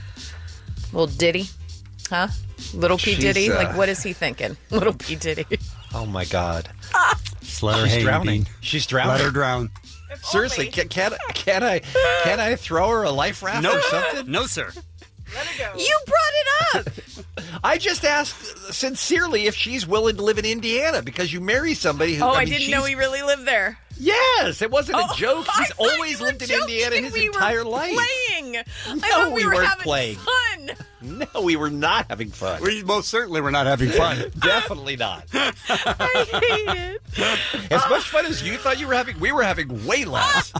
Little Diddy? Huh? Little P. Diddy? Like, what is he thinking? Little P. Diddy. Oh, my God. Just let her She's hang, drowning. Bean. She's drowning. Let her drown. Seriously, can I throw her a life raft or something? No, sir. You brought it up. I just asked sincerely if she's willing to live in Indiana because you marry somebody who. I didn't know he really lived there. Yes, it wasn't a joke. He's always lived in Indiana his entire life. Playing. No, we weren't having playing. Fun. No, we were not having fun. We most certainly were not having fun. Definitely not. I hate it. As much fun as you thought you were having, we were having way less.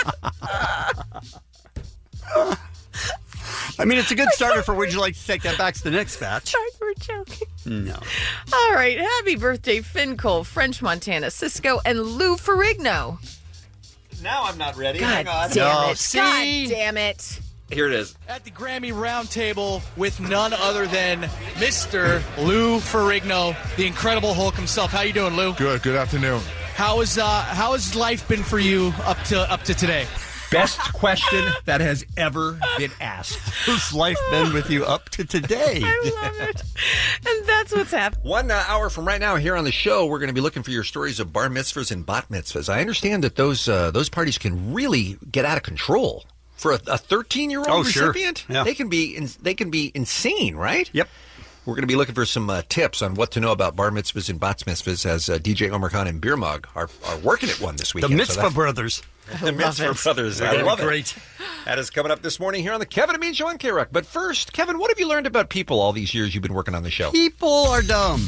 I mean, it's a good starter for would you like to take that back to the next batch? Sorry, we're joking. No. All right. Happy birthday, Finn Cole, French Montana, Cisco, and Lou Ferrigno. Now I'm not ready. God Hang on. damn it. See? God damn it. Here it is. At the Grammy Roundtable with none other than Mr. Lou Ferrigno, the Incredible Hulk himself. How you doing, Lou? Good afternoon. How has life been for you up to today? Best question that has ever been asked. Who's life been with you up to today? I love it. And that's what's happening. 1 hour from right now here on the show, we're going to be looking for your stories of bar mitzvahs and bat mitzvahs. I understand that those parties can really get out of control. For a 13-year-old recipient, sure. Yeah. they can be insane, right? Yep. We're going to be looking for some tips on what to know about bar mitzvahs and bat mitzvahs as DJ Omar Khan and Beer Mug are working at one this weekend. The Mitzvah Brothers. The Mitzvah Brothers. I love it. Great. That is coming up this morning here on the Kevin and Bean Show on K-Rock. But first, Kevin, what have you learned about people all these years you've been working on the show? People are dumb.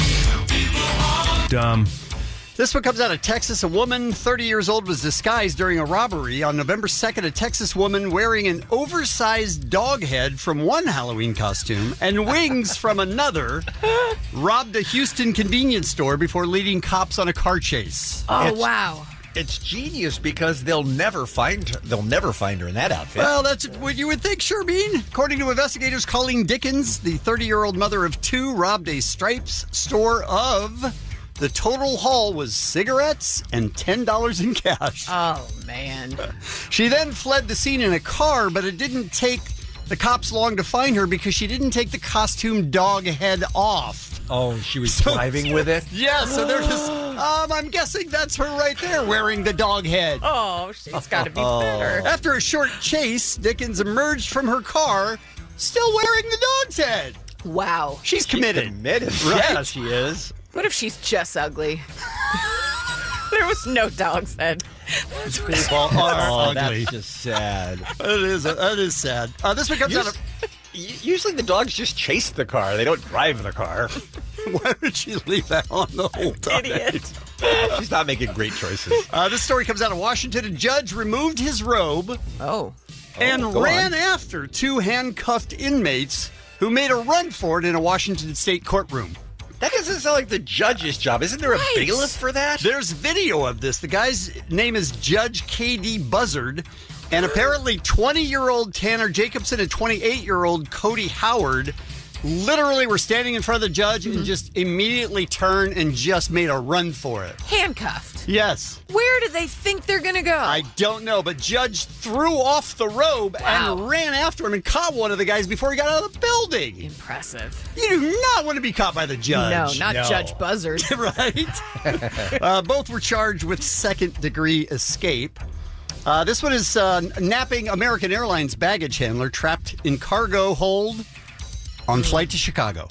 Dumb. This one comes out of Texas. A woman, 30 years old, was disguised during a robbery. On November 2nd, a Texas woman wearing an oversized dog head from one Halloween costume and wings from another robbed a Houston convenience store before leading cops on a car chase. Wow. It's genius because they'll never find her in that outfit. Well, that's what you would think, Sherbean. According to investigators, Colleen Dickens, the 30-year-old mother of two, robbed a Stripes store of... The total haul was cigarettes and $10 in cash. Oh, man. She then fled the scene in a car, but it didn't take the cops long to find her because she didn't take the costume dog head off. Oh, she was driving with it? Yeah, so they're just... I'm guessing that's her right there wearing the dog head. Oh, she's got to be better. After a short chase, Dickens emerged from her car still wearing the dog's head. Wow. She's committed. Right? Yeah, she is. What if she's just ugly? There was no dog's head. People are ugly. That's just sad. That is sad. This one comes out of... Usually the dogs just chase the car. They don't drive the car. Why would she leave that on the whole time? Idiot. She's not making great choices. This story comes out of Washington. A judge removed his robe and ran after two handcuffed inmates who made a run for it in a Washington state courtroom. That doesn't sound like the judge's job. Isn't there a bailiff for that? There's video of this. The guy's name is Judge K.D. Buzzard, and apparently 20-year-old Tanner Jacobson and 28-year-old Cody Howard literally were standing in front of the judge and just immediately turned and just made a run for it. Handcuffed. Yes. Where do they think they're going to go? I don't know, but Judge threw off the robe and ran after him and caught one of the guys before he got out of the building. Impressive. You do not want to be caught by the judge. No, not Judge Buzzard. Right? Both were charged with second-degree escape. This one is napping American Airlines baggage handler trapped in cargo hold on flight to Chicago.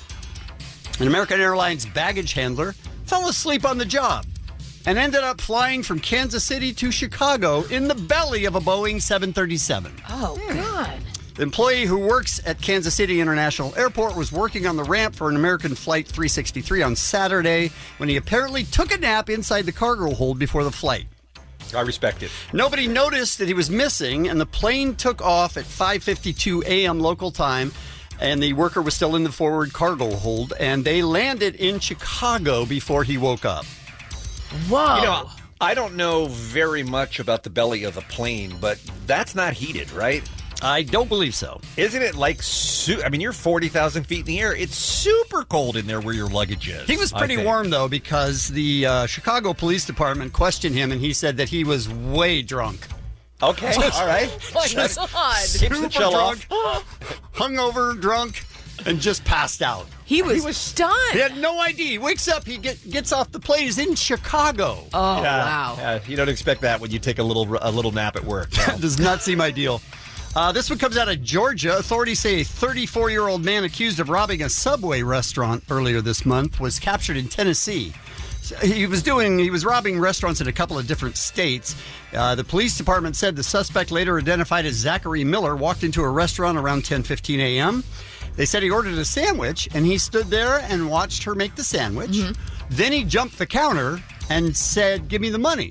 An American Airlines baggage handler fell asleep on the job and ended up flying from Kansas City to Chicago in the belly of a Boeing 737. Oh, God. The employee who works at Kansas City International Airport was working on the ramp for an American Flight 363 on Saturday when he apparently took a nap inside the cargo hold before the flight. I respect it. Nobody noticed that he was missing, and the plane took off at 5:52 a.m. local time, and the worker was still in the forward cargo hold, and they landed in Chicago before he woke up. Whoa. You know, I don't know very much about the belly of the plane, but that's not heated, right? I don't believe so. Isn't it like, I mean, you're 40,000 feet in the air. It's super cold in there where your luggage is. He was pretty warm, though, because the Chicago Police Department questioned him, and he said that he was way drunk. Okay, all right. Oh, my God. Keeps the chill drunk, hungover, drunk, and just passed out. He was stunned. He had no idea. He wakes up, he gets off the plane, he's in Chicago. Oh, wow. Yeah, you don't expect that when you take a little nap at work. That does not seem ideal. This one comes out of Georgia. Authorities say a 34-year-old man accused of robbing a Subway restaurant earlier this month was captured in Tennessee. He was robbing restaurants in a couple of different states. The police department said the suspect, later identified as Zachary Miller, walked into a restaurant around 10:15 a.m. They said he ordered a sandwich, and he stood there and watched her make the sandwich. Mm-hmm. Then he jumped the counter and said, "Give me the money,"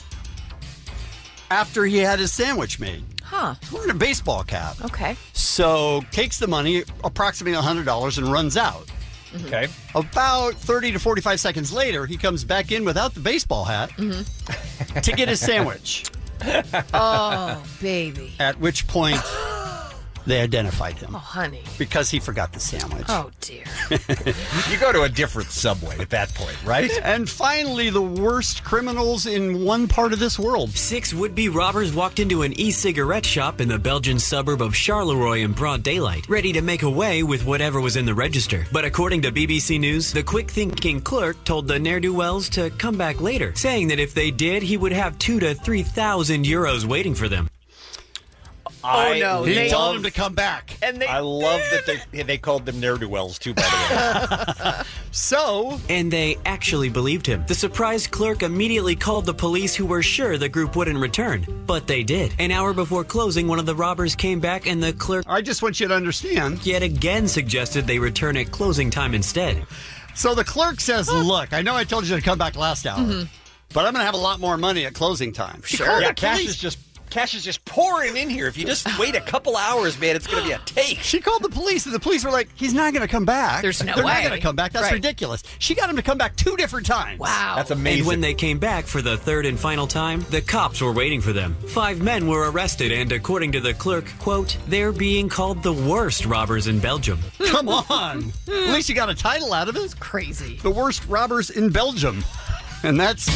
after he had his sandwich made. Huh. He's wearing a baseball cap. Okay. So takes the money, approximately $100, and runs out. Okay. About 30 to 45 seconds later, he comes back in without the baseball hat to get his sandwich. Oh, baby. At which point, they identified him. Oh, honey. Because he forgot the sandwich. Oh, dear. You go to a different Subway at that point, right? And finally, the worst criminals in one part of this world. 6 would-be robbers walked into an e-cigarette shop in the Belgian suburb of Charleroi in broad daylight, ready to make away with whatever was in the register. But according to BBC News, the quick-thinking clerk told the ne'er-do-wells to come back later, saying that if they did, he would have 2,000 to 3,000 euros waiting for them. He told him to come back. And I love that they called them ne'er-do-wells, too, by the way. And they actually believed him. The surprised clerk immediately called the police, who were sure the group wouldn't return. But they did. An hour before closing, one of the robbers came back, and the clerk... I just want you to understand. ...yet again suggested they return at closing time instead. So the clerk says, "Look, I know I told you to come back last hour, but I'm going to have a lot more money at closing time." Sure. Yeah, cash is just pouring in here. If you just wait a couple hours, man, it's going to be a take. She called the police, and the police were like, "He's not going to come back. There's no They're way. not going to come back. That's ridiculous." She got him to come back 2 different times. Wow. That's amazing. And when they came back for the third and final time, the cops were waiting for them. 5 men were arrested, and according to the clerk, quote, they're being called the worst robbers in Belgium. Come on. At least you got a title out of it. It's crazy. The worst robbers in Belgium. And that's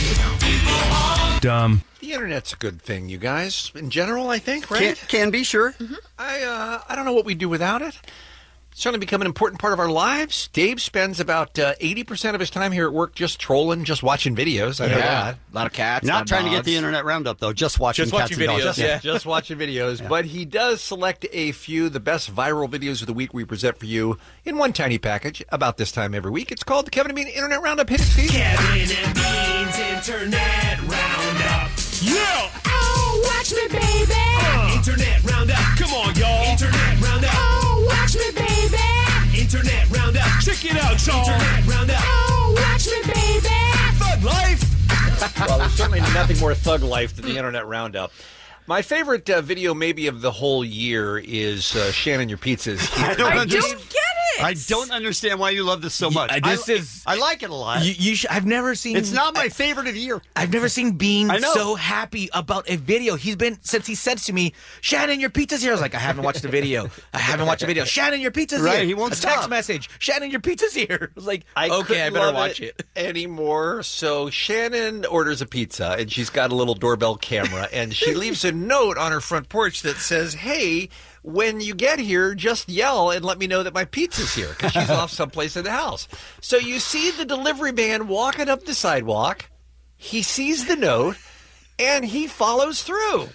dumb. The internet's a good thing, you guys. In general, I think, right? Can be, sure. I don't know what we do without it. It's certainly become an important part of our lives. Dave spends about 80% of his time here at work just trolling, just watching videos. I know that. A lot of cats. Not trying to get the internet roundup, though. Just watching cats and videos. dogs. Just watching videos. Yeah. But he does select a few, the best viral videos of the week we present for you in one tiny package about this time every week. It's called the Kevin and Bean Internet Roundup. Hit it, Steve. Kevin and Bean's Internet Roundup. Yeah! Oh, watch me, baby! Internet Roundup. Come on, y'all. Internet Roundup. Oh, watch me, baby! Internet Roundup. Check it out, y'all. Internet Roundup. Oh, watch me, baby! Thug life! Well, there's certainly nothing more thug life than the Internet Roundup. My favorite video maybe of the whole year is Shannon Your Pizzas. I don't get it. I don't understand why you love this so much. I like it a lot. I've never seen. It's not my favorite of the year. I've never seen Bean so happy about a video. He's been since he said to me, "Shannon, your pizza's here." I was like, "I haven't watched the video. I haven't watched the video." Shannon, your pizza's here. Right, he won't stop. Text message. Shannon, your pizza's here. I was like, I "Okay, I better watch it." Anymore. So Shannon orders a pizza, and she's got a little doorbell camera, and she leaves a note on her front porch that says, "Hey, when you get here, just yell and let me know that my pizza's here," because she's off someplace in the house. So you see the delivery man walking up the sidewalk. He sees the note, and he follows through.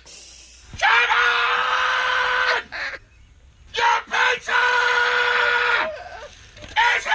Kevin! Your pizza is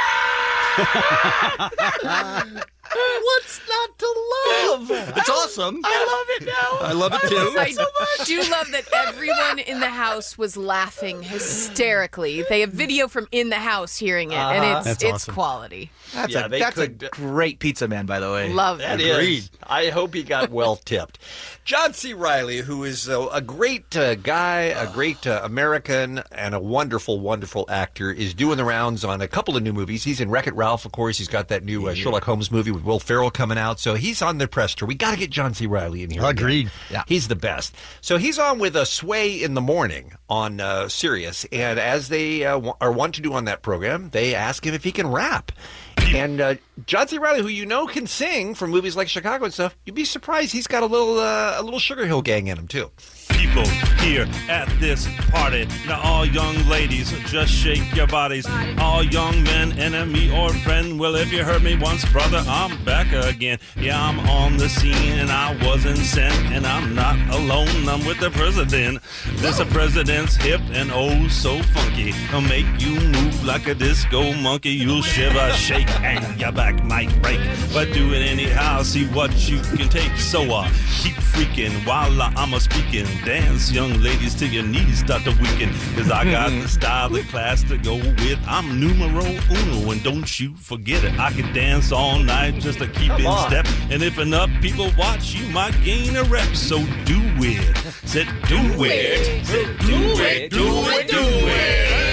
here! What's not to love? It's awesome. I love it now. I love it too. I do love that everyone in the house was laughing hysterically. They have video from in the house hearing it, and it's awesome. quality. That's a great pizza man, by the way. Love That it. is. I hope he got well tipped. John C. Reilly, who is a great guy, a great American, and a wonderful, wonderful actor, is doing the rounds on a couple of new movies. He's in Wreck-It Ralph, of course. He's got that new Sherlock Holmes movie with Will Ferrell coming out. So he's on the press tour. We got to get John C. Reilly in here. Agreed. Yeah. He's the best. So he's on with Sway in the Morning on Sirius. And as they are wont to do on that program, they ask him if he can rap. And John C. Reilly, who you know can sing from movies like Chicago and stuff, you'd be surprised he's got a little Sugar Hill Gang in him, too. people here at this party. Now all young ladies, just shake your bodies. All young men, enemy or friend. Well, if you heard me once, brother, I'm back again. Yeah, I'm on the scene and I wasn't sent. And I'm not alone, I'm with the president. This president's hip and oh so funky. He'll make you move like a disco monkey. You'll shiver, shake, and your back might break. But do it anyhow, see what you can take. So keep freaking while I'm a-speaking. Dance, young ladies, till your knees start to weaken. Cause I got the style, the class to go with. I'm numero uno, and don't you forget it. I can dance all night just to keep in step. And if enough people watch, you might gain a rep. So do it. Said do it. Said do it. Do it. Do it.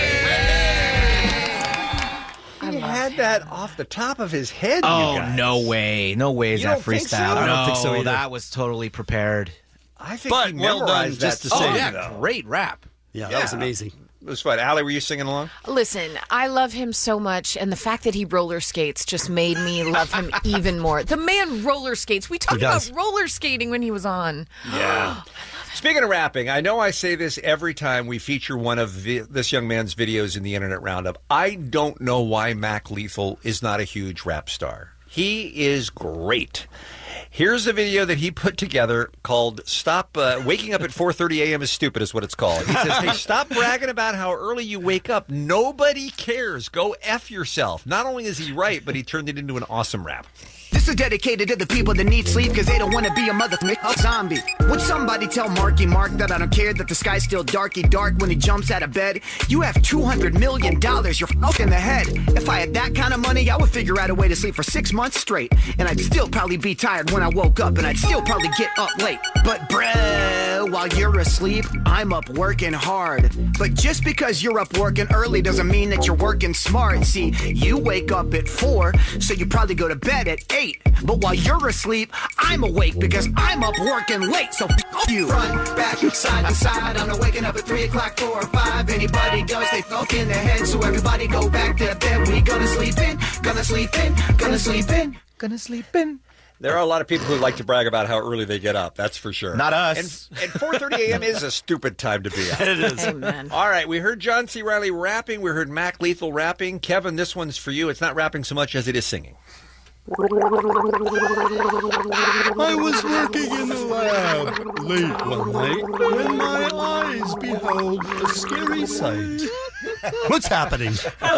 He had that off the top of his head. Oh, you guys. no way. No way is You that don't think so? freestyle. I don't think so either. That was totally prepared. I think he memorized that to song, say. Yeah, though. great rap. Yeah, that was amazing. It was fun. Allie, were you singing along? Listen, I love him so much, and the fact that he roller skates just made me love him even more. The man roller skates. We talked about roller skating when he was on. Yeah. Speaking of rapping, I know I say this every time we feature one of this young man's videos in the Internet Roundup. I don't know why Mac Lethal is not a huge rap star. He is great. Here's a video that he put together called Stop Waking Up at 4:30 a.m. is Stupid is what it's called. He says, hey, stop bragging about how early you wake up. Nobody cares. Go F yourself. Not only is he right, but he turned it into an awesome rap. This is dedicated to the people that need sleep because they don't want to be a motherfucking zombie. Would somebody tell Marky Mark that I don't care that the sky's still darky dark when he jumps out of bed? You have $200 million. You're fucked in the head. If I had that kind of money, I would figure out a way to sleep for 6 months straight. And I'd still probably be tired when I woke up, and I'd still probably get up late. But bruh, while you're asleep, I'm up working hard. But just because you're up working early doesn't mean that you're working smart. See, you wake up at 4, so you probably go to bed at 8. But while you're asleep, I'm awake because I'm up working late. So f*** you. Front, back, side to side. I'm not waking up at 3 o'clock, 4 or 5. Anybody does, they fuck in their head. So everybody go back to bed. We gonna sleep in, gonna sleep in, gonna sleep in, gonna sleep in. There are a lot of people who like to brag about how early they get up. That's for sure. Not us. And 4:30 a.m. is a stupid time to be up. It is. Amen. All right, we heard John C. Reilly rapping. We heard Mac Lethal rapping. Kevin, this one's for you. It's not rapping so much as it is singing. I was working in the lab late one night when my eyes beheld a scary sight. What's happening?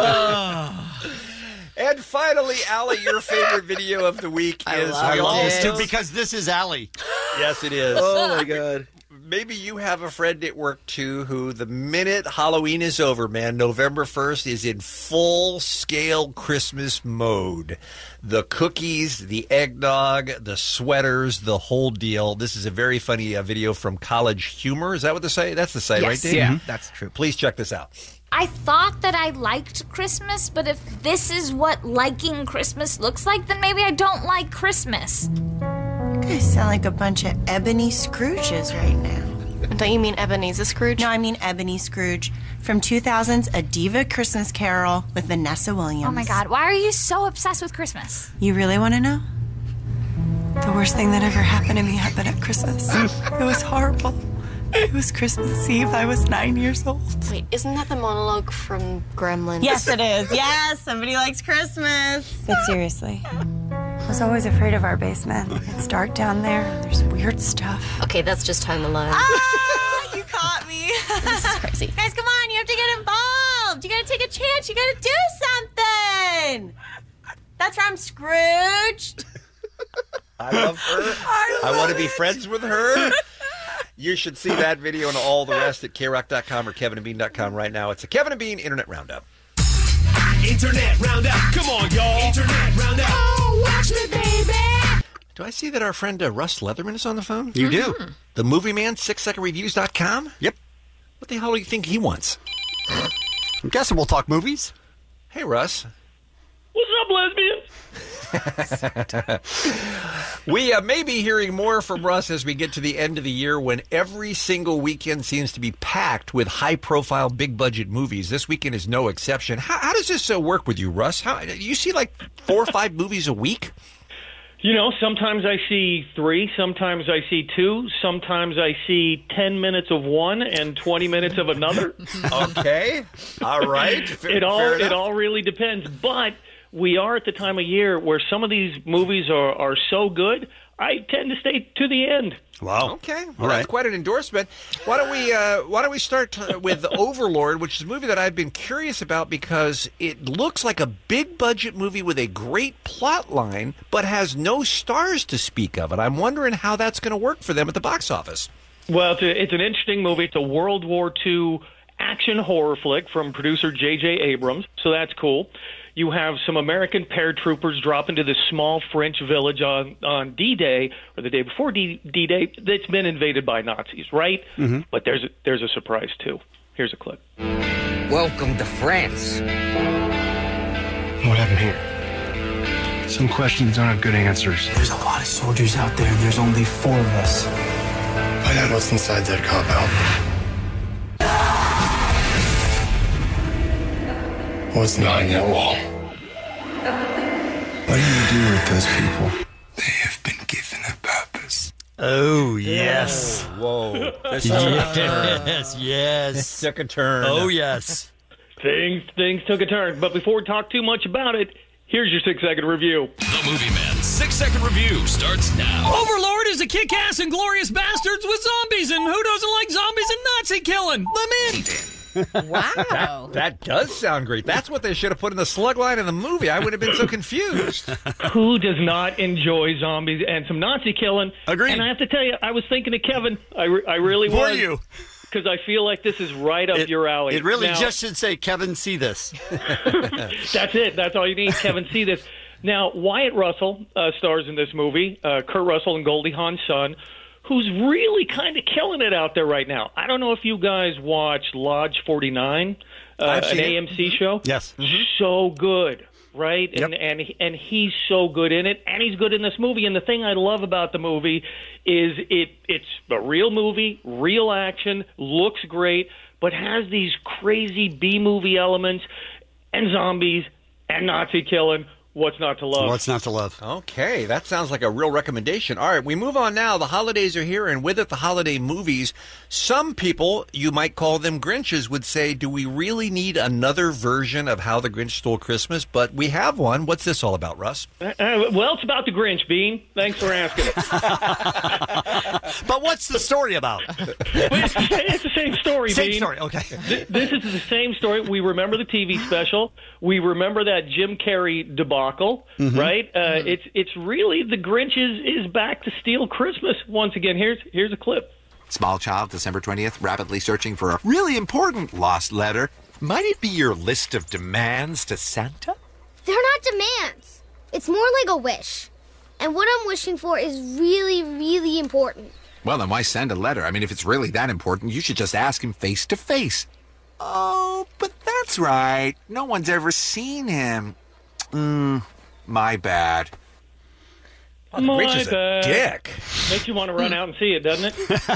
And finally, Allie, your favorite video of the week is... I love this too because this is Allie. Yes, it is. Oh, my God. Maybe you have a friend at work, too, who the minute Halloween is over, man, November 1st is in full-scale Christmas mode. The cookies, the eggnog, the sweaters, the whole deal. This is a very funny video from College Humor. Is that what the site? That's the site, Yes. right, Dave? Yeah, that's true. Please check this out. I thought that I liked Christmas, but if this is what liking Christmas looks like, then maybe I don't like Christmas. You guys sound like a bunch of Ebony Scrooges right now. Don't you mean Ebenezer Scrooge? No, I mean Ebony Scrooge from 2000's A Diva Christmas Carol with Vanessa Williams. Oh my God, why are you so obsessed with Christmas? You really want to know? The worst thing that ever happened to me happened at Christmas. It was horrible. It was Christmas Eve. I was 9 years old. Wait, isn't that the monologue from Gremlins? Yes, it is. Yes, somebody likes Christmas. But seriously, I was always afraid of our basement. It's dark down there. There's weird stuff. Okay, that's just Home Alone. Ah, you caught me. This is crazy. Guys, come on. You have to get involved. You got to take a chance. You got to do something. That's where I'm Scrooged. I love her. I want to be friends with her. You should see that video and all the rest at KROC.com or KevinandBean.com right now. It's a Kevin and Bean Internet Roundup. Internet Roundup. Come on, y'all. Internet Roundup. Oh, watch me, baby. Do I see that our friend Russ Leatherman is on the phone? You do. The Movie Man, 6secondreviews.com? Yep. What the hell do you think he wants? I'm guessing we'll talk movies. Hey, Russ. What's up, lesbian? We may be hearing more from Russ as we get to the end of the year when every single weekend seems to be packed with high-profile, big-budget movies. This weekend is no exception. How does this work with you, Russ? You see like 4 or 5 movies a week? You know, sometimes I see 3, sometimes I see 2, sometimes I see 10 minutes of one and 20 minutes of another. Okay. All right. It all really depends. But we are at the time of year where some of these movies are so good, I tend to stay to the end. Wow. Okay. Well, that's quite an endorsement. Why don't we start with Overlord, which is a movie that I've been curious about because it looks like a big budget movie with a great plot line, but has no stars to speak of. And I'm wondering how that's going to work for them at the box office. Well, it's an interesting movie. It's a World War II action horror flick from producer J.J. Abrams, so that's cool. You have some American paratroopers drop into this small French village on D-Day, or the day before D-Day, that's been invaded by Nazis, right? Mm-hmm. But there's a surprise, too. Here's a clip. Welcome to France. What happened here? Some questions don't have good answers. There's a lot of soldiers out there, and there's only 4 of us. Find out what's inside that compound. What's not in that wall? What do you do with those people? They have been given a purpose. Oh, yes. Whoa. This Yes. took a turn. Oh, yes. Things took a turn. But before we talk too much about it, here's your 6-second review. The Movie Man's 6-second review starts now. Overlord is a kick-ass and glorious bastards with zombies, and who doesn't like zombies and Nazi killing? Let me in. Wow. That does sound great. That's what they should have put in the slug line in the movie. I would have been so confused. Who does not enjoy zombies and some Nazi killing? Agreed. And I have to tell you, I was thinking of Kevin. I really For was. you. Because I feel like this is right up your alley. It really Now, just should say, Kevin, see this. That's it. That's all you need. Kevin, see this. Now, Wyatt Russell stars in this movie, Kurt Russell and Goldie Hawn's son, who's really kind of killing it out there right now. I don't know if you guys watch Lodge 49, an AMC show. Yes. So good, right? Yep. And he's so good in it, and he's good in this movie. And the thing I love about the movie is it's a real movie, real action, looks great, but has these crazy B-movie elements and zombies and Nazi killing. What's not to love? What's not to love? Okay, that sounds like a real recommendation. All right, we move on now. The holidays are here, and with it, the holiday movies. Some people, you might call them Grinches, would say, do we really need another version of How the Grinch Stole Christmas? But we have one. What's this all about, Russ? Well, it's about the Grinch, Bean. Thanks for asking. But what's the story about? It's the same story, Same Bean. story, okay. This is the same story. We remember the TV special. We remember that Jim Carrey debacle, right? It's really the Grinch is back to steal Christmas once again. Here's a clip. Small child, December 20th, rapidly searching for a really important lost letter. Might it be your list of demands to Santa? They're not demands. It's more like a wish. And what I'm wishing for is really, really important. Well, then why send a letter? I mean, if it's really that important, you should just ask him face to face. Oh, but that's right. No one's ever seen him. My bad. Oh, the Grinch is a dick. Makes you want to run out and see it, doesn't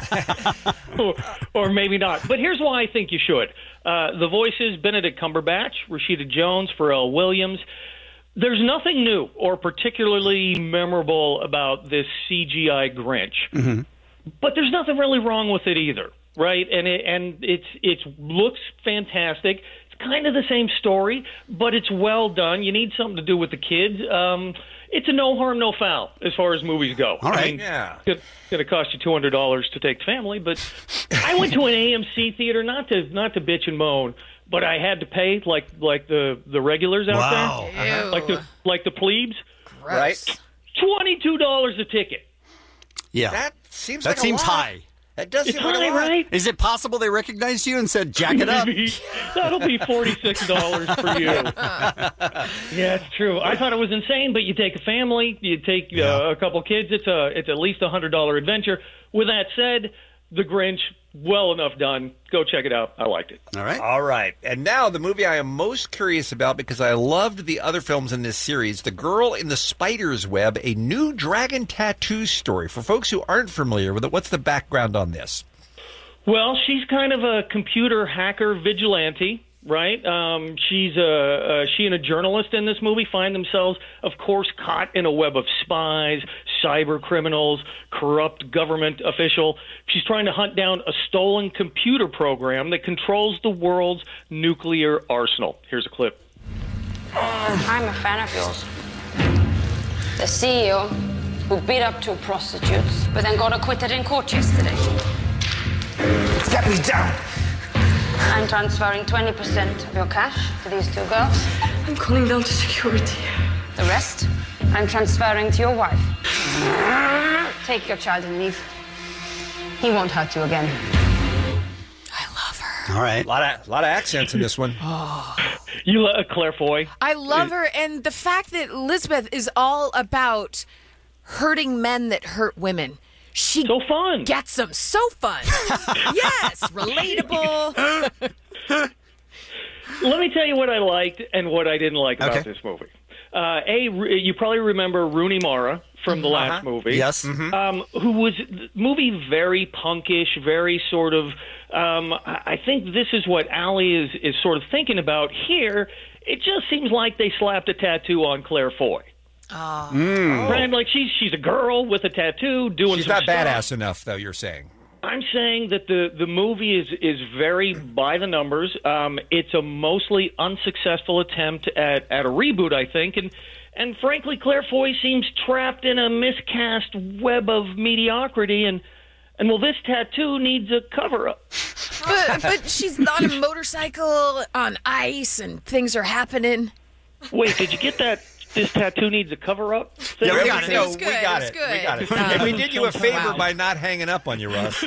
it? or maybe not. But here's why I think you should. The voices, Benedict Cumberbatch, Rashida Jones, Pharrell Williams. There's nothing new or particularly memorable about this CGI Grinch. But there's nothing really wrong with it either, right? And it looks fantastic. It's kind of the same story, but it's well done. You need something to do with the kids. It's a no harm, no foul as far as movies go. All right. I mean, it's going to cost you $200 to take the family, but I went to an AMC theater not to bitch and moan, but I had to pay like the regulars out there, like the plebes, Gross. right? $22 a ticket. Yeah, that seems that like seans a lot. high. That does It's seem like a high, lot. right? Is it possible they recognized you and said, "Jack it up"? That'll be $46 for you. Yeah, it's true. I thought it was insane, but you take a family, you take a couple kids. It's at least $100 adventure. With that said, The Grinch, well enough done. Go check it out. I liked it. All right. All right. And now the movie I am most curious about because I loved the other films in this series, The Girl in the Spider's Web, a new dragon tattoo story. For folks who aren't familiar with it, what's the background on this? Well, she's kind of a computer hacker vigilante, right? She and a journalist in this movie find themselves, of course, caught in a web of spies, cyber criminals, corrupt government official. She's trying to hunt down a stolen computer program that controls the world's nuclear arsenal. Here's a clip. I'm a fan of yours. The CEO who beat up 2 prostitutes, but then got acquitted in court yesterday. Get me down! I'm transferring 20% of your cash to these 2 girls. I'm calling down to security. The rest, I'm transferring to your wife. Take your child and leave. He won't hurt you again. All right. A lot of accents in this one. You Claire Foy. I love her, and the fact that Elizabeth is all about hurting men that hurt women. She so fun. Gets them so fun. Yes, relatable. Let me tell you what I liked and what I didn't like about this movie. You probably remember Rooney Mara from the last movie. Yes. Who was movie very punkish, very sort of. I think this is what Allie is sort of thinking about here. It just seems like they slapped a tattoo on Claire Foy. Right? Like she's a girl with a tattoo doing. She's some not stuff. badass enough, though. You're saying. I'm saying that the movie is very by the numbers. It's a mostly unsuccessful attempt at a reboot, I think, and frankly, Claire Foy seems trapped in a miscast web of mediocrity, and well, this tattoo needs a cover-up. But she's on a motorcycle on ice, and things are happening. Wait, did you get that? This tattoo needs a cover-up? Yeah, we got it. It was good. We got It was it. good. We got it. And we did you a favor by not hanging up on you, Russ.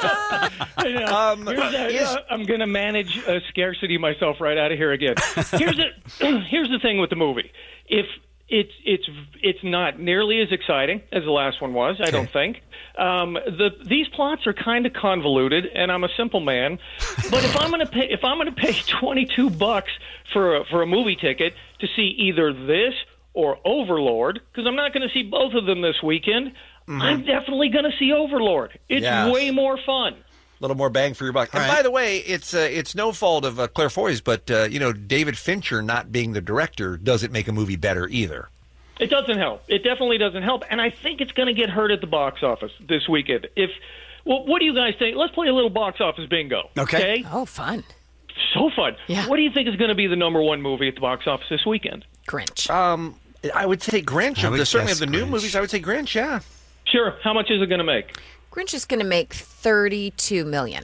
I'm going to manage scarcity myself right out of here again. Here's the thing with the movie. If it's not nearly as exciting as the last one was, I don't think. These plots are kind of convoluted, and I'm a simple man. But if I'm going to pay $22 for a movie ticket to see either this or Overlord, because I'm not going to see both of them this weekend, I'm definitely going to see Overlord. It's way more fun. A little more bang for your buck. And by the way, it's no fault of Claire Foy's, but David Fincher not being the director doesn't make a movie better either. It doesn't help. It definitely doesn't help, and I think it's going to get hurt at the box office this weekend. What do you guys think? Let's play a little box office bingo. Okay. Oh, fun. So fun. Yeah. What do you think is going to be the #1 movie at the box office this weekend? Grinch. I would say Grinch. Certainly of the new movies, I would say Grinch, yeah. Sure. How much is it going to make? Grinch is going to make $32 million.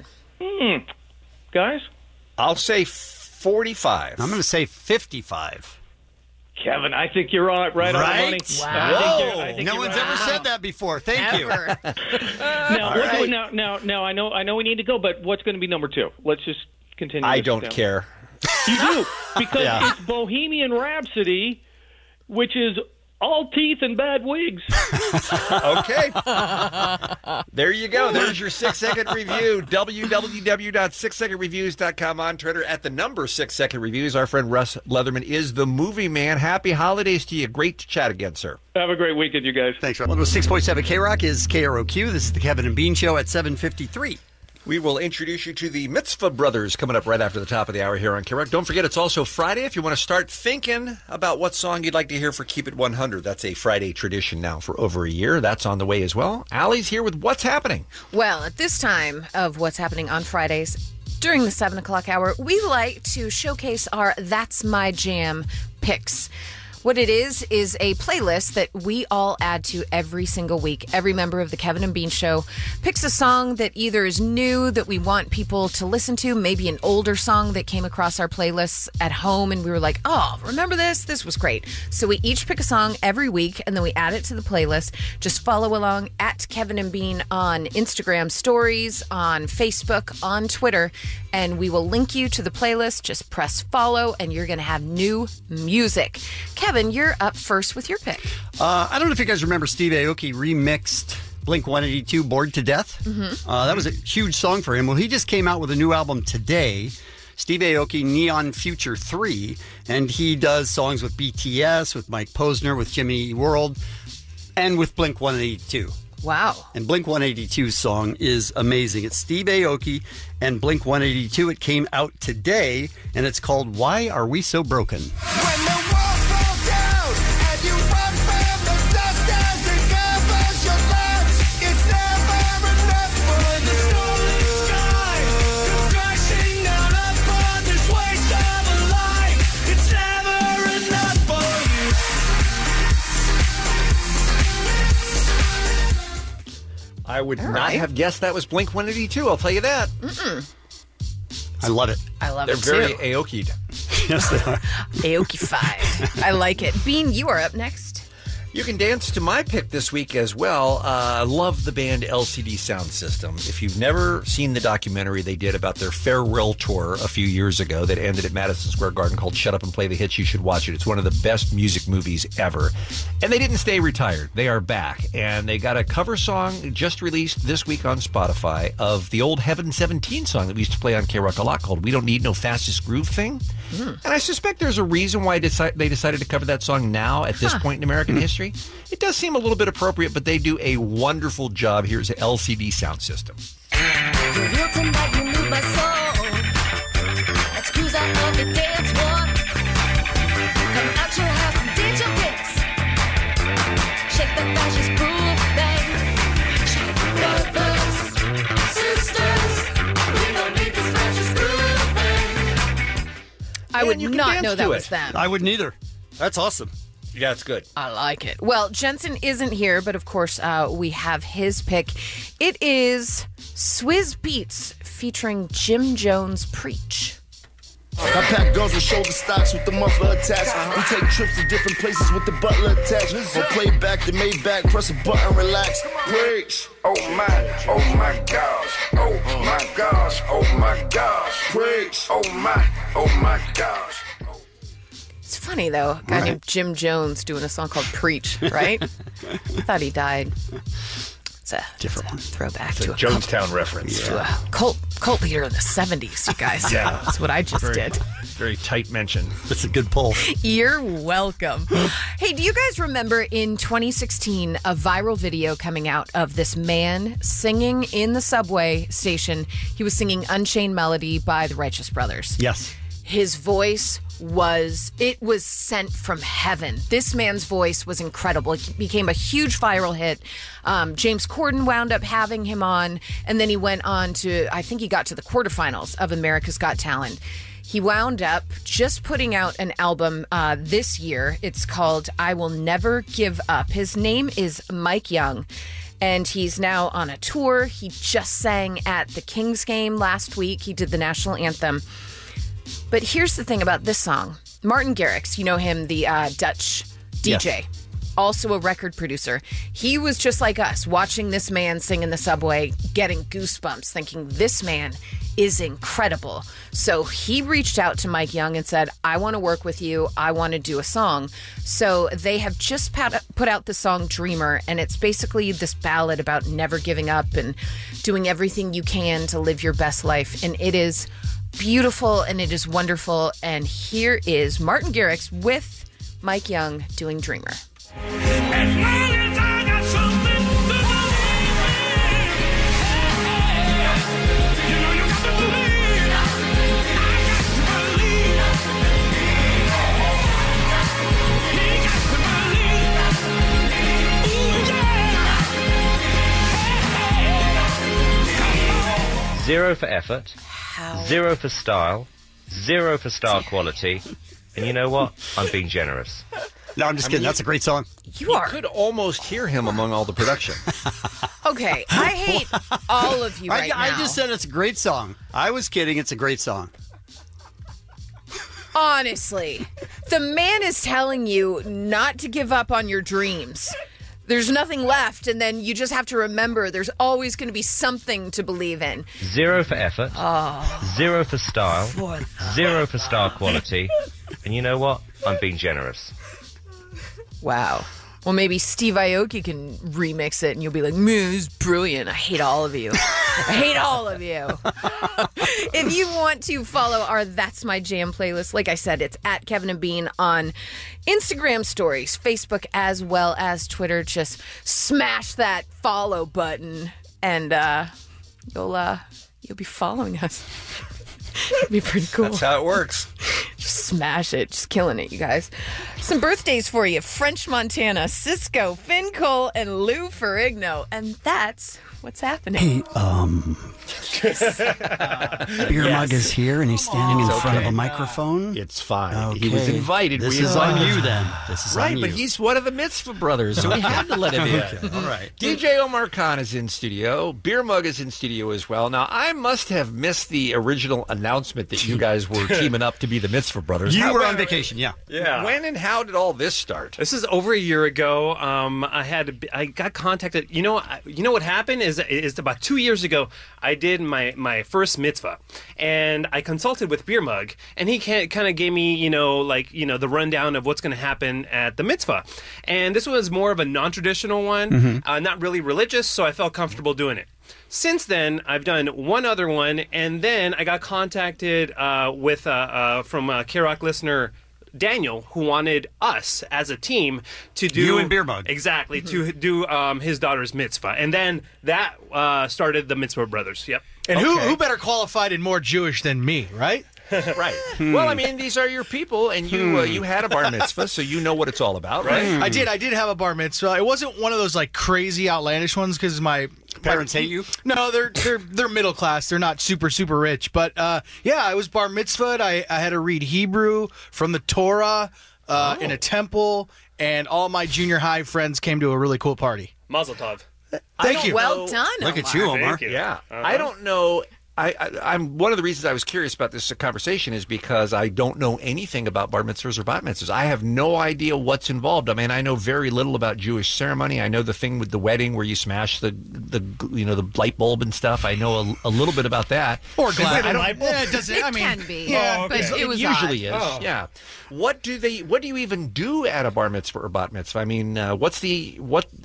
Guys? I'll say 45. I'm going to say 55. Kevin, I think you're right on the money. Wow. I think no you're one's right. ever said that before. Thank you. Now, I know we need to go, but what's going to be #2? Let's just continue. I don't care. You do, because it's Bohemian Rhapsody, which is all teeth and bad wigs. Okay. There you go. There's your 6-second review. www.6secondreviews.com, on Twitter at the number 6-second reviews. Our friend Russ Leatherman is the movie man. Happy holidays to you. Great to chat again, sir. Have a great weekend, you guys. Thanks, Rob. 106.7 K-Rock is KROQ. This is the Kevin and Bean Show at 7:53. We will introduce you to the Mitzvah Brothers coming up right after the top of the hour here on K-Rock. Don't forget, it's also Friday. If you want to start thinking about what song you'd like to hear for Keep It 100, that's a Friday tradition now for over a year. That's on the way as well. Allie's here with What's Happening. Well, at this time of What's Happening on Fridays, during the 7 o'clock hour, we like to showcase our That's My Jam picks. What it is a playlist that we all add to every single week. Every member of the Kevin and Bean Show picks a song that either is new that we want people to listen to, maybe an older song that came across our playlists at home and we were like, oh, remember this? This was great. So we each pick a song every week and then we add it to the playlist. Just follow along at Kevin and Bean on Instagram stories, on Facebook, on Twitter, and we will link you to the playlist. Just press follow and you're going to have new music. Kevin, you're up first with your pick. I don't know if you guys remember Steve Aoki remixed Blink-182 Bored to Death. That was a huge song for him. Well, he just came out with a new album today, Steve Aoki Neon Future 3, and he does songs with BTS, with Mike Posner, with Jimmy Eat World, and with Blink-182. Wow. And Blink-182's song is amazing. It's Steve Aoki and Blink-182. It came out today, and it's called Why Are We So Broken? I would not have guessed that was Blink-182, I'll tell you that. I love it. I love They're it, very too. Aoki'd. Yes, they are. Aoki-fied. I like it. Bean, you are up next. You can dance to my pick this week as well. I love the band LCD Sound System. If you've never seen the documentary they did about their farewell tour a few years ago that ended at Madison Square Garden called Shut Up and Play the Hits, you should watch it. It's one of the best music movies ever. And they didn't stay retired. They are back. And they got a cover song just released this week on Spotify of the old Heaven 17 song that we used to play on K-Rock a lot called We Don't Need No Fastest Groove Thing. And I suspect there's a reason why they decided to cover that song now at this point in American history. It does seem a little bit appropriate, but they do a wonderful job. Here's the LCD Sound System. I would not know that was them. I wouldn't either. That's awesome. Yeah, it's good. I like it. Well, Jensen isn't here, but of course we have his pick. It is Swizz Beatz featuring Jim Jones Preach. I pack guns with shoulder stocks with the muffler attached. We take trips to different places with the butler attached. On playback, the Maybach, press a button, relax. Preach. Oh my gosh. Oh my gosh. Oh my gosh. Preach. Oh my gosh. It's funny, though. A guy named Jim Jones doing a song called Preach, right? I thought he died. It's a different one. Throwback It's to a Jonestown reference. to a cult leader in the 70s, you guys. Yeah. That's what I just did. Very tight mention. That's a good pull. You're welcome. Hey, do you guys remember in 2016 a viral video coming out of this man singing in the subway station? He was singing Unchained Melody by the Righteous Brothers. Yes. His voice was sent from heaven. This man's voice was incredible. It became a huge viral hit. James Corden wound up having him on, and then he went on to, I think he got to the quarterfinals of America's Got Talent. He wound up just putting out an album this year. It's called I Will Never Give Up. His name is Mike Young, and he's now on a tour. He just sang at the Kings game last week. He did the national anthem. But here's the thing about this song. Martin Garrix, you know him, the Dutch DJ, yes. Also a record producer. He was just like us, watching this man sing in the subway, getting goosebumps, thinking this man is incredible. So he reached out to Mike Young and said, I want to work with you. I want to do a song. So they have just put out the song Dreamer, and it's basically this ballad about never giving up and doing everything you can to live your best life. And it is beautiful and it is wonderful. And here is Martin Garrix with Mike Young doing Dreamer. Zero for effort, zero for style, zero for star quality, and you know what? I'm being generous. No, I'm just kidding. That's a great song. You could almost hear him among all the production. Okay, I hate all of you right now. I just said it's a great song. I was kidding. It's a great song. Honestly, the man is telling you not to give up on your dreams. There's nothing left, and then you just have to remember there's always going to be something to believe in. Zero for effort, zero for style, zero for star quality, and you know what? I'm being generous. Wow. Well, maybe Steve Aoki can remix it, and you'll be like, "Man, this is brilliant. I hate all of you. I hate all of you." If you want to follow our That's My Jam playlist, like I said, it's at Kevin and Bean on Instagram stories, Facebook, as well as Twitter. Just smash that follow button, and you'll be following us. It'd be pretty cool. That's how it works. Just smash it. Just killing it, you guys. Some birthdays for you. French Montana, Cisco, Finn Cole, and Lou Ferrigno. And that's what's happening. Hey, Beer Mug is here, and he's standing in front of a microphone. It's fine. Okay. He was invited. This We is on invited you, him. then. This is right, on you. but he's one of the Mitzvah brothers, so we had to let him in. Okay, all right. DJ Omar Khan is in studio. Beer Mug is in studio as well. Now, I must have missed the original announcement that you guys were teaming up to be the Mitzvah brothers. You were on vacation, yeah. Yeah. When and how did all this start? This is over a year ago. I got contacted. You know what happened is about 2 years ago, I did my first mitzvah, and I consulted with Beer Mug, and he kind of gave me, the rundown of what's going to happen at the mitzvah. And this was more of a non-traditional one, not really religious, so I felt comfortable doing it. Since then, I've done one other one, and then I got contacted from K-Rock listener Daniel, who wanted us as a team to do... You and Beer Mug. Exactly, to do his daughter's mitzvah. And then that started the Mitzvah Brothers, yep. And who better qualified and more Jewish than me, right? Right. Well, I mean, these are your people, and you had a bar mitzvah, so you know what it's all about, right? I did have a bar mitzvah. It wasn't one of those like crazy outlandish ones because my parents hate you. No, they're middle class. They're not super rich. But yeah, I was bar mitzvahed. I had to read Hebrew from the Torah in a temple, and all my junior high friends came to a really cool party. Mazel tov. Thank you. Well done, Look at you, Omar. Yeah. I don't know. I'm one of the reasons I was curious about this conversation is because I don't know anything about bar mitzvahs or bat mitzvahs. I have no idea what's involved. I mean, I know very little about Jewish ceremony. I know the thing with the wedding where you smash the light bulb and stuff. I know a little bit about that. Or glass. It doesn't. I mean, can be. Yeah, but it was usually odd. is. Yeah. What do you even do at a bar mitzvah or bat mitzvah? I mean, what things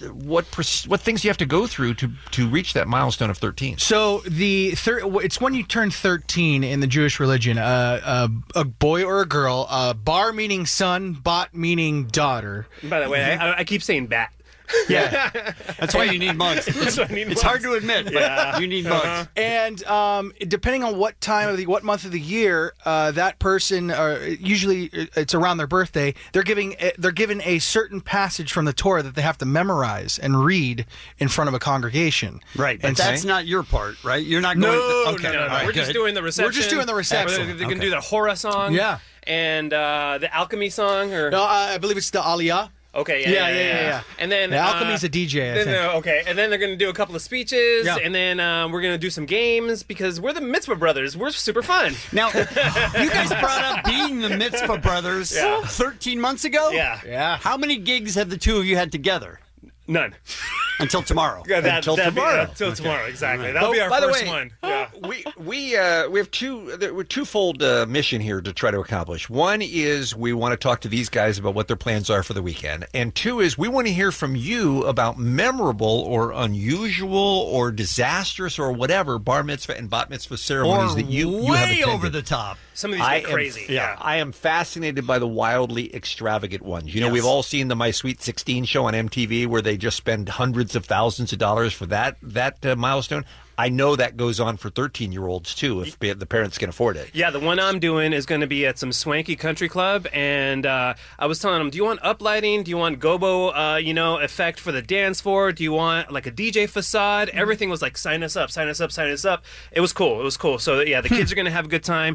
do you have to go through to reach that milestone of 13? So it's when you turn 13 in the Jewish religion. A boy or a girl. Bar meaning son, bat meaning daughter. By the way, I keep saying bat. Yeah. That's why you need mugs. It's hard to admit, but you need mugs. And depending on what month of the year, that person, usually it's around their birthday, they're given a certain passage from the Torah that they have to memorize and read in front of a congregation. Right, but and that's not your part, right? You're not going... No, okay. no. Right, We're just doing the reception. We're just doing the reception. They can do the Hora song. Yeah. And the Alchemy song. Or... No, I believe it's the Aliyah. Okay, yeah. And then the Alchemy's a DJ, I think. Okay, and then they're going to do a couple of speeches, and then we're going to do some games because we're the Mitzvah Brothers. We're super fun. Now, you guys brought up being the Mitzvah Brothers 13 months ago? Yeah. How many gigs have the two of you had together? None. Until tomorrow. Until tomorrow. Until tomorrow, exactly. Right. That'll be our by the first way, one. Yeah. We have twofold mission here to try to accomplish. One is we want to talk to these guys about what their plans are for the weekend, and two is we want to hear from you about memorable or unusual or disastrous or whatever bar mitzvah and bat mitzvah ceremonies that you have attended. Way over the top. Some of these get crazy. I am fascinated by the wildly extravagant ones. You know, we've all seen the My Sweet 16 show on MTV where they just spend hundreds of thousands of dollars for that milestone. I know that goes on for 13-year-olds, too, if the parents can afford it. Yeah, the one I'm doing is going to be at some swanky country club, and I was telling them, do you want uplighting? Do you want gobo, effect for the dance floor? Do you want, like, a DJ facade? Everything was like, sign us up, sign us up, sign us up. It was cool. So, yeah, the kids are going to have a good time.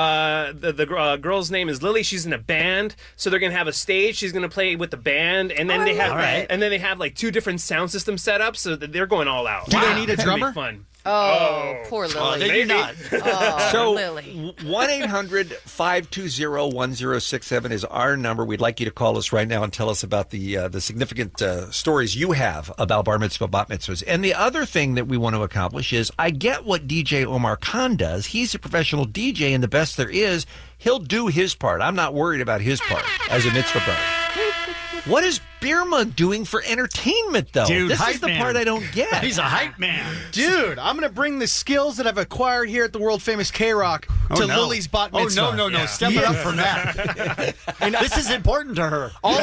The girl's name is Lily. She's in a band, so they're going to have a stage. She's going to play with the band, and then they have like two different sound systems set up, so that they're going all out. Do they need a It's drummer? gonna be fun. Oh, poor Lily. They do not. So, Lily. 1-800-520-1067 is our number. We'd like you to call us right now and tell us about the significant stories you have about bar mitzvah, bat mitzvahs. And the other thing that we want to accomplish is I get what DJ Omar Khan does. He's a professional DJ, and the best there is, he'll do his part. I'm not worried about his part as a mitzvah brother. What is Beer Mug doing for entertainment, though? Dude, this hype is the man. part I don't get. He's a hype man. Dude, I'm going to bring the skills that I've acquired here at the world-famous K-Rock to Lily's bat mitzvah. Oh, no. Step it up from that. This is important to her. All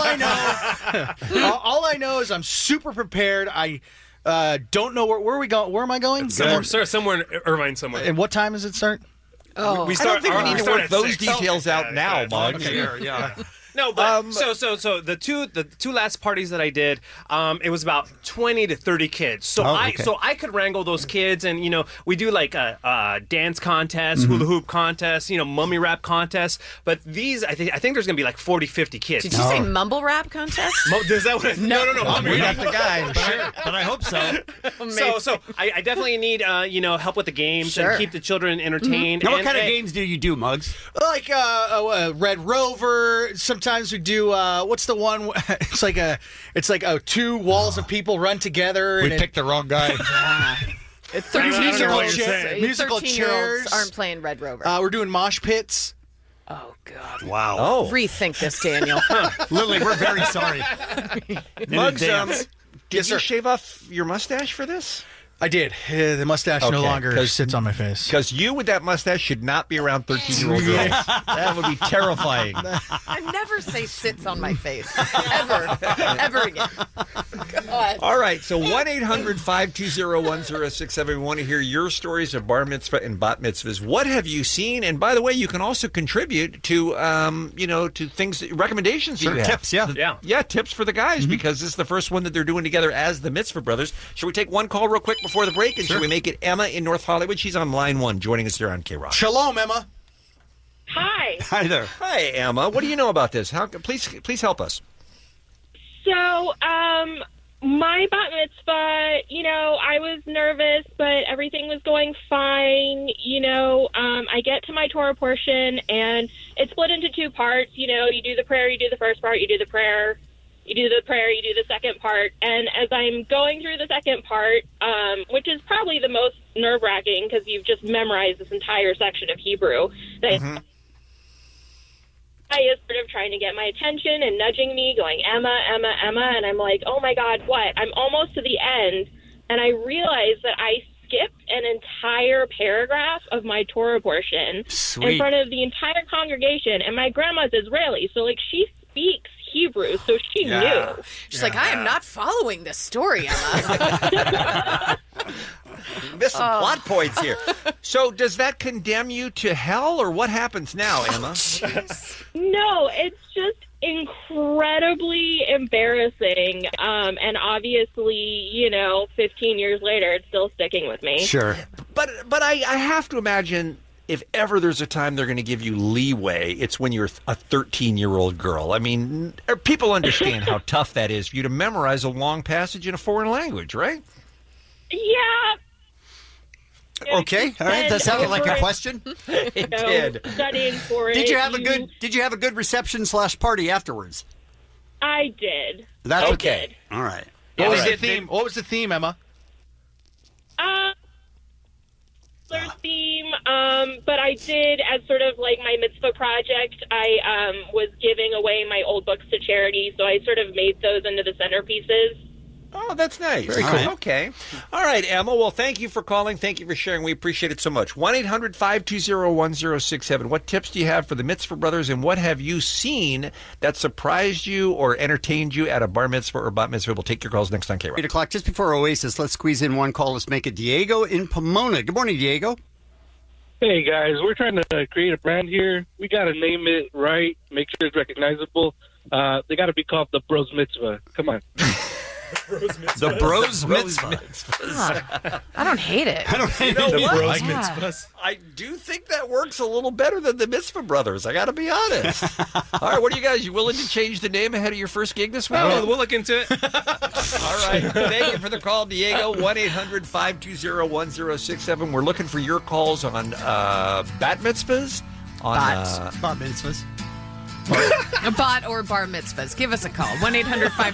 I know is I'm super prepared. I don't know where are we going. Where am I going? Somewhere in Irvine somewhere. And what time does it start? Oh, I don't think we need to work those details out Okay, now, okay. Mug. Okay. No, but so the two last parties that I did, it was about 20 to 30 kids. So I could wrangle those kids, and we do like a dance contest, hula hoop contest, mummy rap contest. But these, I think there's gonna be like 40, 50 kids. Did you say mumble rap contest? Is that what? No. We got the guy, but I hope so. So I definitely need help with the games and keep the children entertained. Now, what kind of games do you do, Muggs? Like Red Rover. Sometimes we do. What's the one? It's like 2 walls of people run together. We picked the wrong guy. 13-year-olds chairs aren't playing Red Rover. We're doing mosh pits. Oh, God. Wow. Oh. Rethink this, Daniel. Lily, we're very sorry. Muggs, did you shave off your mustache for this? I did. The mustache no longer sits on my face. Because you with that mustache should not be around 13-year-old girls. That would be terrifying. I never say sits on my face. Ever again. God. All right, so 1-800-520-1067. We want to hear your stories of bar mitzvah and bat mitzvahs. What have you seen? And by the way, you can also contribute to, to things, recommendations that you have. Tips, Yeah, tips for the guys, because this is the first one that they're doing together as the Mitzvah Brothers. Should we take one call real quick before the break? And should we make it Emma in North Hollywood? She's on line 1, joining us here on K-Rock. Shalom, Emma. Hi. Hi there. Hi, Emma. What do you know about this? Please help us. So, my bat mitzvah, I was nervous, but everything was going fine. I get to my Torah portion, and it's split into 2 parts. You do the prayer, you do the first part, you do the prayer. You do the prayer, you do the second part. And as I'm going through the second part, which is probably the most nerve-wracking because you've just memorized this entire section of Hebrew, that guy is sort of trying to get my attention and nudging me, going, Emma, Emma, Emma. And I'm like, oh, my God, what? I'm almost to the end. And I realize that I skipped an entire paragraph of my Torah portion in front of the entire congregation. And my grandma's Israeli, so, she speaks Hebrew, so she knew. She's like, I am not following this story, Emma. Missed some plot points here. So does that condemn you to hell, or what happens now, Emma? No, it's just incredibly embarrassing. And obviously, 15 years later, it's still sticking with me. Sure. But I have to imagine if ever there's a time they're going to give you leeway, it's when you're a 13-year-old girl. I mean, people understand how tough that is for you to memorize a long passage in a foreign language, right? Yeah. Okay. All right. That sounded like a question. It did. Studying for it. Did you have a good reception/party afterwards? I did. That's okay. Did. All right. What was the theme? What was the theme, Emma? Theme, but I did, as sort of like my mitzvah project, I was giving away my old books to charity, so I sort of made those into the centerpieces. Oh, that's nice. Very cool. Okay. All right, Emma. Well, thank you for calling. Thank you for sharing. We appreciate it so much. 1-800-520-1067. What tips do you have for the Mitzvah Brothers, and what have you seen that surprised you or entertained you at a bar mitzvah or bat mitzvah? We'll take your calls next on K-Rock. 8 o'clock, just before Oasis. Let's squeeze in one call. Let's make it Diego in Pomona. Good morning, Diego. Hey, guys. We're trying to create a brand here. We got to name it right, make sure it's recognizable. They got to be called the Bros Mitzvah. Come on. The Bros Mitzvah. I don't hate it. I don't hate the Bros Mitzvahs. I do think that works a little better than the Mitzvah Brothers. I got to be honest. All right, what are you guys? You willing to change the name ahead of your first gig this week? Oh, we'll look into it. All right. Thank you for the call, Diego. 1-800-520-1067. We're looking for your calls on bat mitzvahs. Bar mitzvahs. A bot or bar mitzvahs. Give us a call.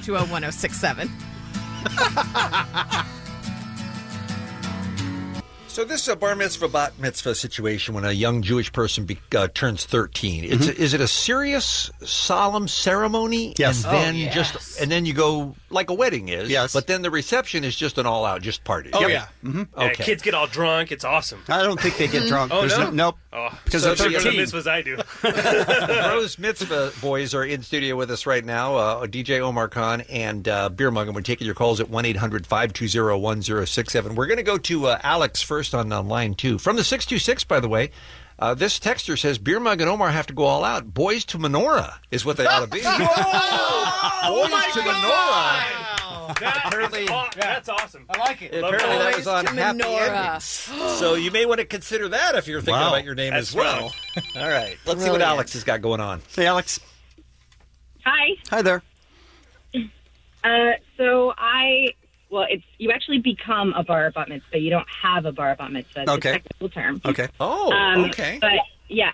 1-800-520-1067. So this bar mitzvah, bat mitzvah situation when a young Jewish person turns 13, is it a serious, solemn ceremony? Yes. And then and then you go like a wedding is. Yes. But then the reception is just an all-out, just party. Oh, yeah. Yeah, Okay. kids get all drunk. It's awesome. I don't think they get drunk. Oh, There's no? nope. Oh, Because so they're the 13. mitzvahs I do. The Bros Mitzvah boys are in studio with us right now. DJ Omar Khan and Beer Mug, and we're taking your calls at 1-800-520-1067. We're going to go to Alex first on line 2. From the 626, by the way. This texter says Beer Mug and Omar have to go all out. Boys to menorah is what they ought to be. Boys to menorah. That's awesome. I like it. Apparently that was on to Happy menorah. Endings. So you may want to consider that if you're thinking about your name as well. All right. Let's see what Alex has got going on. Hey, Alex. Hi. Hi there. You actually become a bar bat mitzvah. You don't have a bar bat mitzvah. It's a technical term. Okay. Oh, okay. But yes.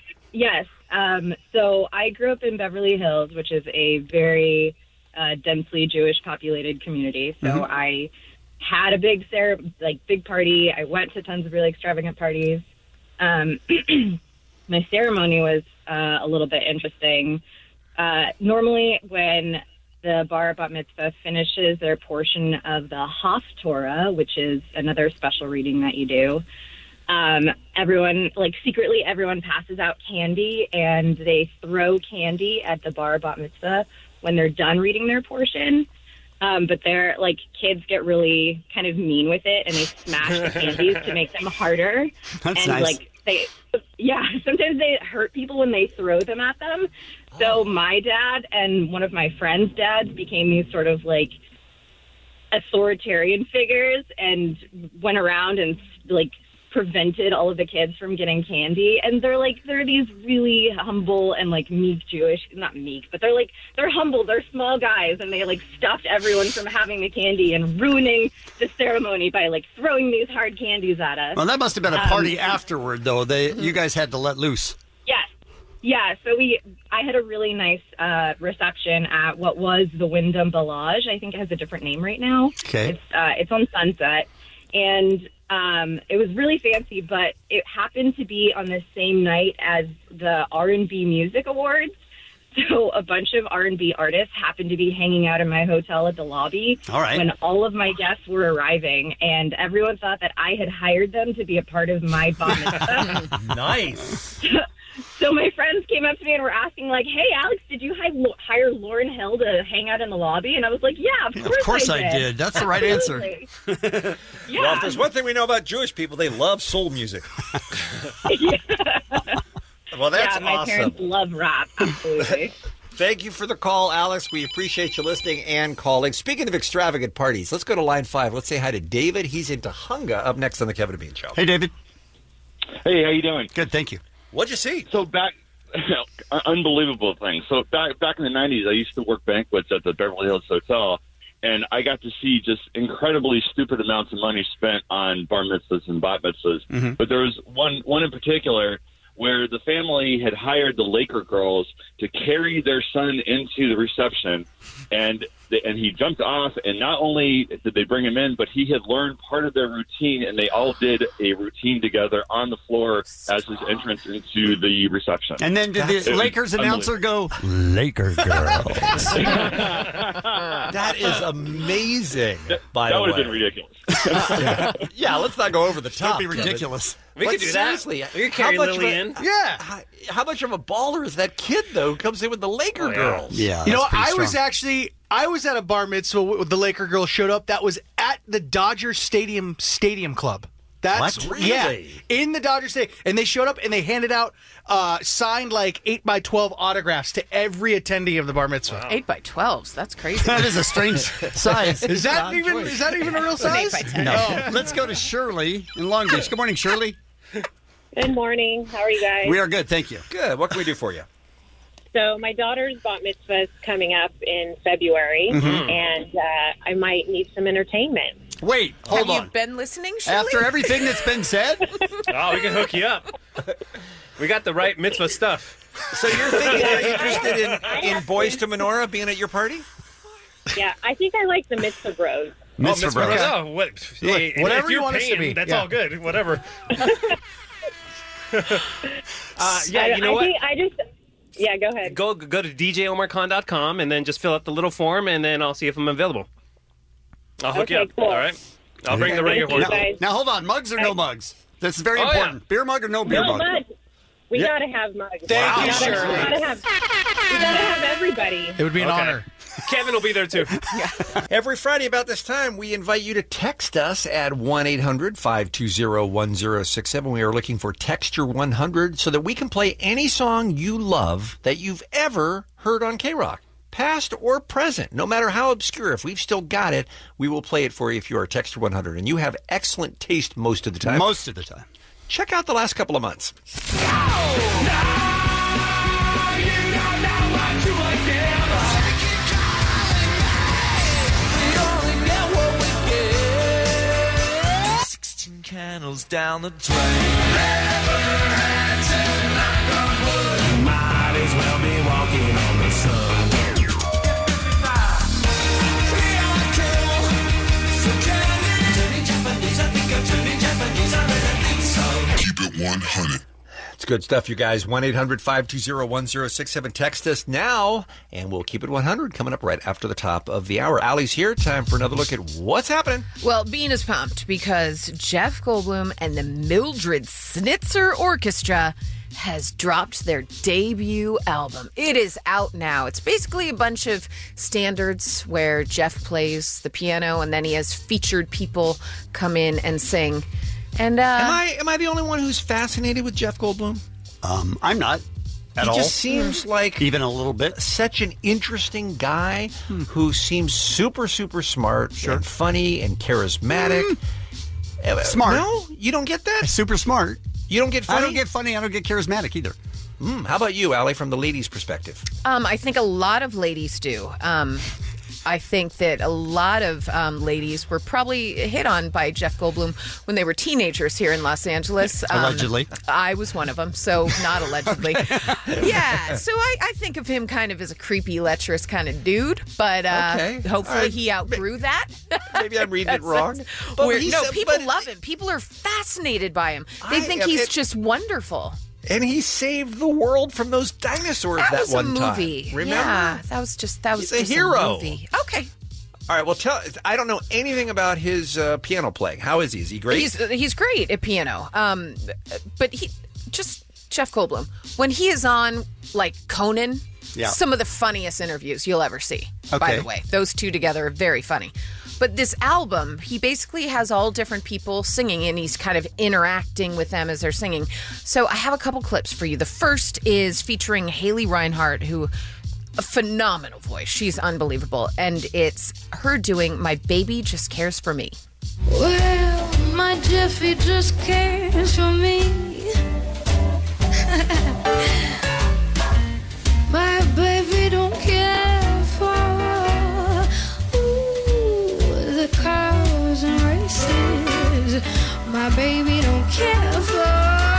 So I grew up in Beverly Hills, which is a very densely Jewish populated community. So I had a big party. I went to tons of really extravagant parties. My ceremony was a little bit interesting. Normally, when the bar bat mitzvah finishes their portion of the Haftorah, which is another special reading that you do, everyone passes out candy, and they throw candy at the bar bat mitzvah when they're done reading their portion. But they're kids get really kind of mean with it, and they smash the candies to make them harder. That's and nice. Sometimes they hurt people when they throw them at them. So my dad and one of my friends' dads became these sort of authoritarian figures and went around and prevented all of the kids from getting candy. And they're these really humble and meek Jewish, not meek, but they're humble, they're small guys, and they stopped everyone from having the candy and ruining the ceremony by throwing these hard candies at us. Well, that must have been a party afterward, though. You guys had to let loose. Yes. Yeah, so I had a really nice reception at what was the Wyndham Bellage. I think it has a different name right now. Okay. It's on Sunset, and it was really fancy, but it happened to be on the same night as the R&B Music Awards. So a bunch of R&B artists happened to be hanging out in my hotel at the lobby when all of my guests were arriving, and everyone thought that I had hired them to be a part of my bar mitzvah. Nice. So my friends came up to me and were asking, hey, Alex, did you hire Lauryn Hill to hang out in the lobby? And I was like, yeah, of course I did. That's the right answer. Yeah. Well, if there's one thing we know about Jewish people, they love soul music. Well, that's my awesome. parents love rap, absolutely. Thank you for the call, Alex. We appreciate you listening and calling. Speaking of extravagant parties, let's go to line 5. Let's say hi to David. He's in Tahunga, up next on the Kevin and Bean Show. Hey, David. Hey, how you doing? Good, thank you. What'd you see? So unbelievable thing. So back in the 90s, I used to work banquets at the Beverly Hills Hotel, and I got to see just incredibly stupid amounts of money spent on bar mitzvahs and bat mitzvahs. Mm-hmm. But there was one in particular where the family had hired the Laker girls to carry their son into the reception, and he jumped off, and not only did they bring him in, but he had learned part of their routine, and they all did a routine together on the floor as his entrance into the reception. And then did the Lakers announcer go, Laker girls? That is amazing, by the way. That would have been ridiculous. Yeah, let's not go over the top. That'd be ridiculous. We could do seriously, that. We could carry Lily in. Yeah. How much of a baller is that kid, though, who comes in with the Laker girls? Yeah. I was at a bar mitzvah with the Laker girls showed up. That was at the Dodger Stadium Club. That's what? Really? Yeah, in the Dodger Stadium. And they showed up and they handed out signed 8x12 autographs to every attendee of the bar mitzvah. Wow. 8x12s. That's crazy. That is a strange size. Is that even a real size? 8x10. No. Let's go to Shirley in Long Beach. Good morning, Shirley. Good morning. How are you guys? We are good, thank you. Good. What can we do for you? So my daughter's bat mitzvah is coming up in February, and I might need some entertainment. Wait, hold on. Have you been listening, Shirley? After everything that's been said? Oh, we can hook you up. We got the right mitzvah stuff. So you're thinking you're interested in Boys to Menorah being at your party? Yeah, I think I like the mitzvah bros. Mitzvah brothers. Oh, what? Hey, whatever if you you're want us to paying, be. that's Yeah. all good. Whatever. Yeah, you know what? Yeah, go ahead. Go to djomarkhan.com and then just fill out the little form, and then I'll see if I'm available. I'll hook you Okay, up. cool. All right. I'll bring the ringer horse. Now, hold on. Mugs or no mugs? That's very Oh, important. yeah. Beer mug or no beer No, mug? but we Yeah. gotta have mugs. Thank you, we Shirley. gotta have everybody. It would be an honor. Kevin will be there too. Every Friday about this time, we invite you to text us at 1-800-520-1067. We are looking for Texture 100 so that we can play any song you love that you've ever heard on K-Rock. Past or present, no matter how obscure. If we've still got it, we will play it for you if you are Texture 100. And you have excellent taste most of the time. Most of the time. Check out the last couple of months. Candles down the drain. Might as well be walking on the sun. Keep it 100. It's good stuff, you guys. 1-800-520-1067. Text us now, and we'll keep it 100 coming up right after the top of the hour. Allie's here. Time for another look at what's happening. Well, Bean is pumped because Jeff Goldblum and the Mildred Snitzer Orchestra has dropped their debut album. It is out now. It's basically a bunch of standards where Jeff plays the piano and then he has featured people come in and sing. And Am I the only one who's fascinated with Jeff Goldblum? I'm not at all. He just seems like even a little bit such an interesting guy who seems super, super smart and funny and charismatic. Smart. No, you don't get that. Super smart. You don't get funny. I don't get funny. I don't get charismatic either. How about you, Allie, from the ladies' perspective? I think a lot of ladies do. I think that a lot of ladies were probably hit on by Jeff Goldblum when they were teenagers here in Los Angeles. Allegedly. I was one of them, so not allegedly. Yeah, so I think of him kind of as a creepy, lecherous kind of dude, but hopefully he outgrew that. Maybe I'm reading it wrong. People love him. People are fascinated by him. They think he's just wonderful. And he saved the world from those dinosaurs that was one a movie. time. Remember? Yeah, that was He's just a hero. A movie. Okay. All right, well, I don't know anything about his piano playing. How is he? Is he great? He's great at piano. But Jeff Goldblum, when he is on like Conan, some of the funniest interviews you'll ever see. Okay. By the way, those two together are very funny. But this album, he basically has all different people singing, and he's kind of interacting with them as they're singing. So I have a couple clips for you. The first is featuring Haley Reinhart, who a phenomenal voice. She's unbelievable. And it's her doing My Baby Just Cares for Me. Well, my Jeffy just cares for me. My baby don't care for the cars and races. My baby don't care for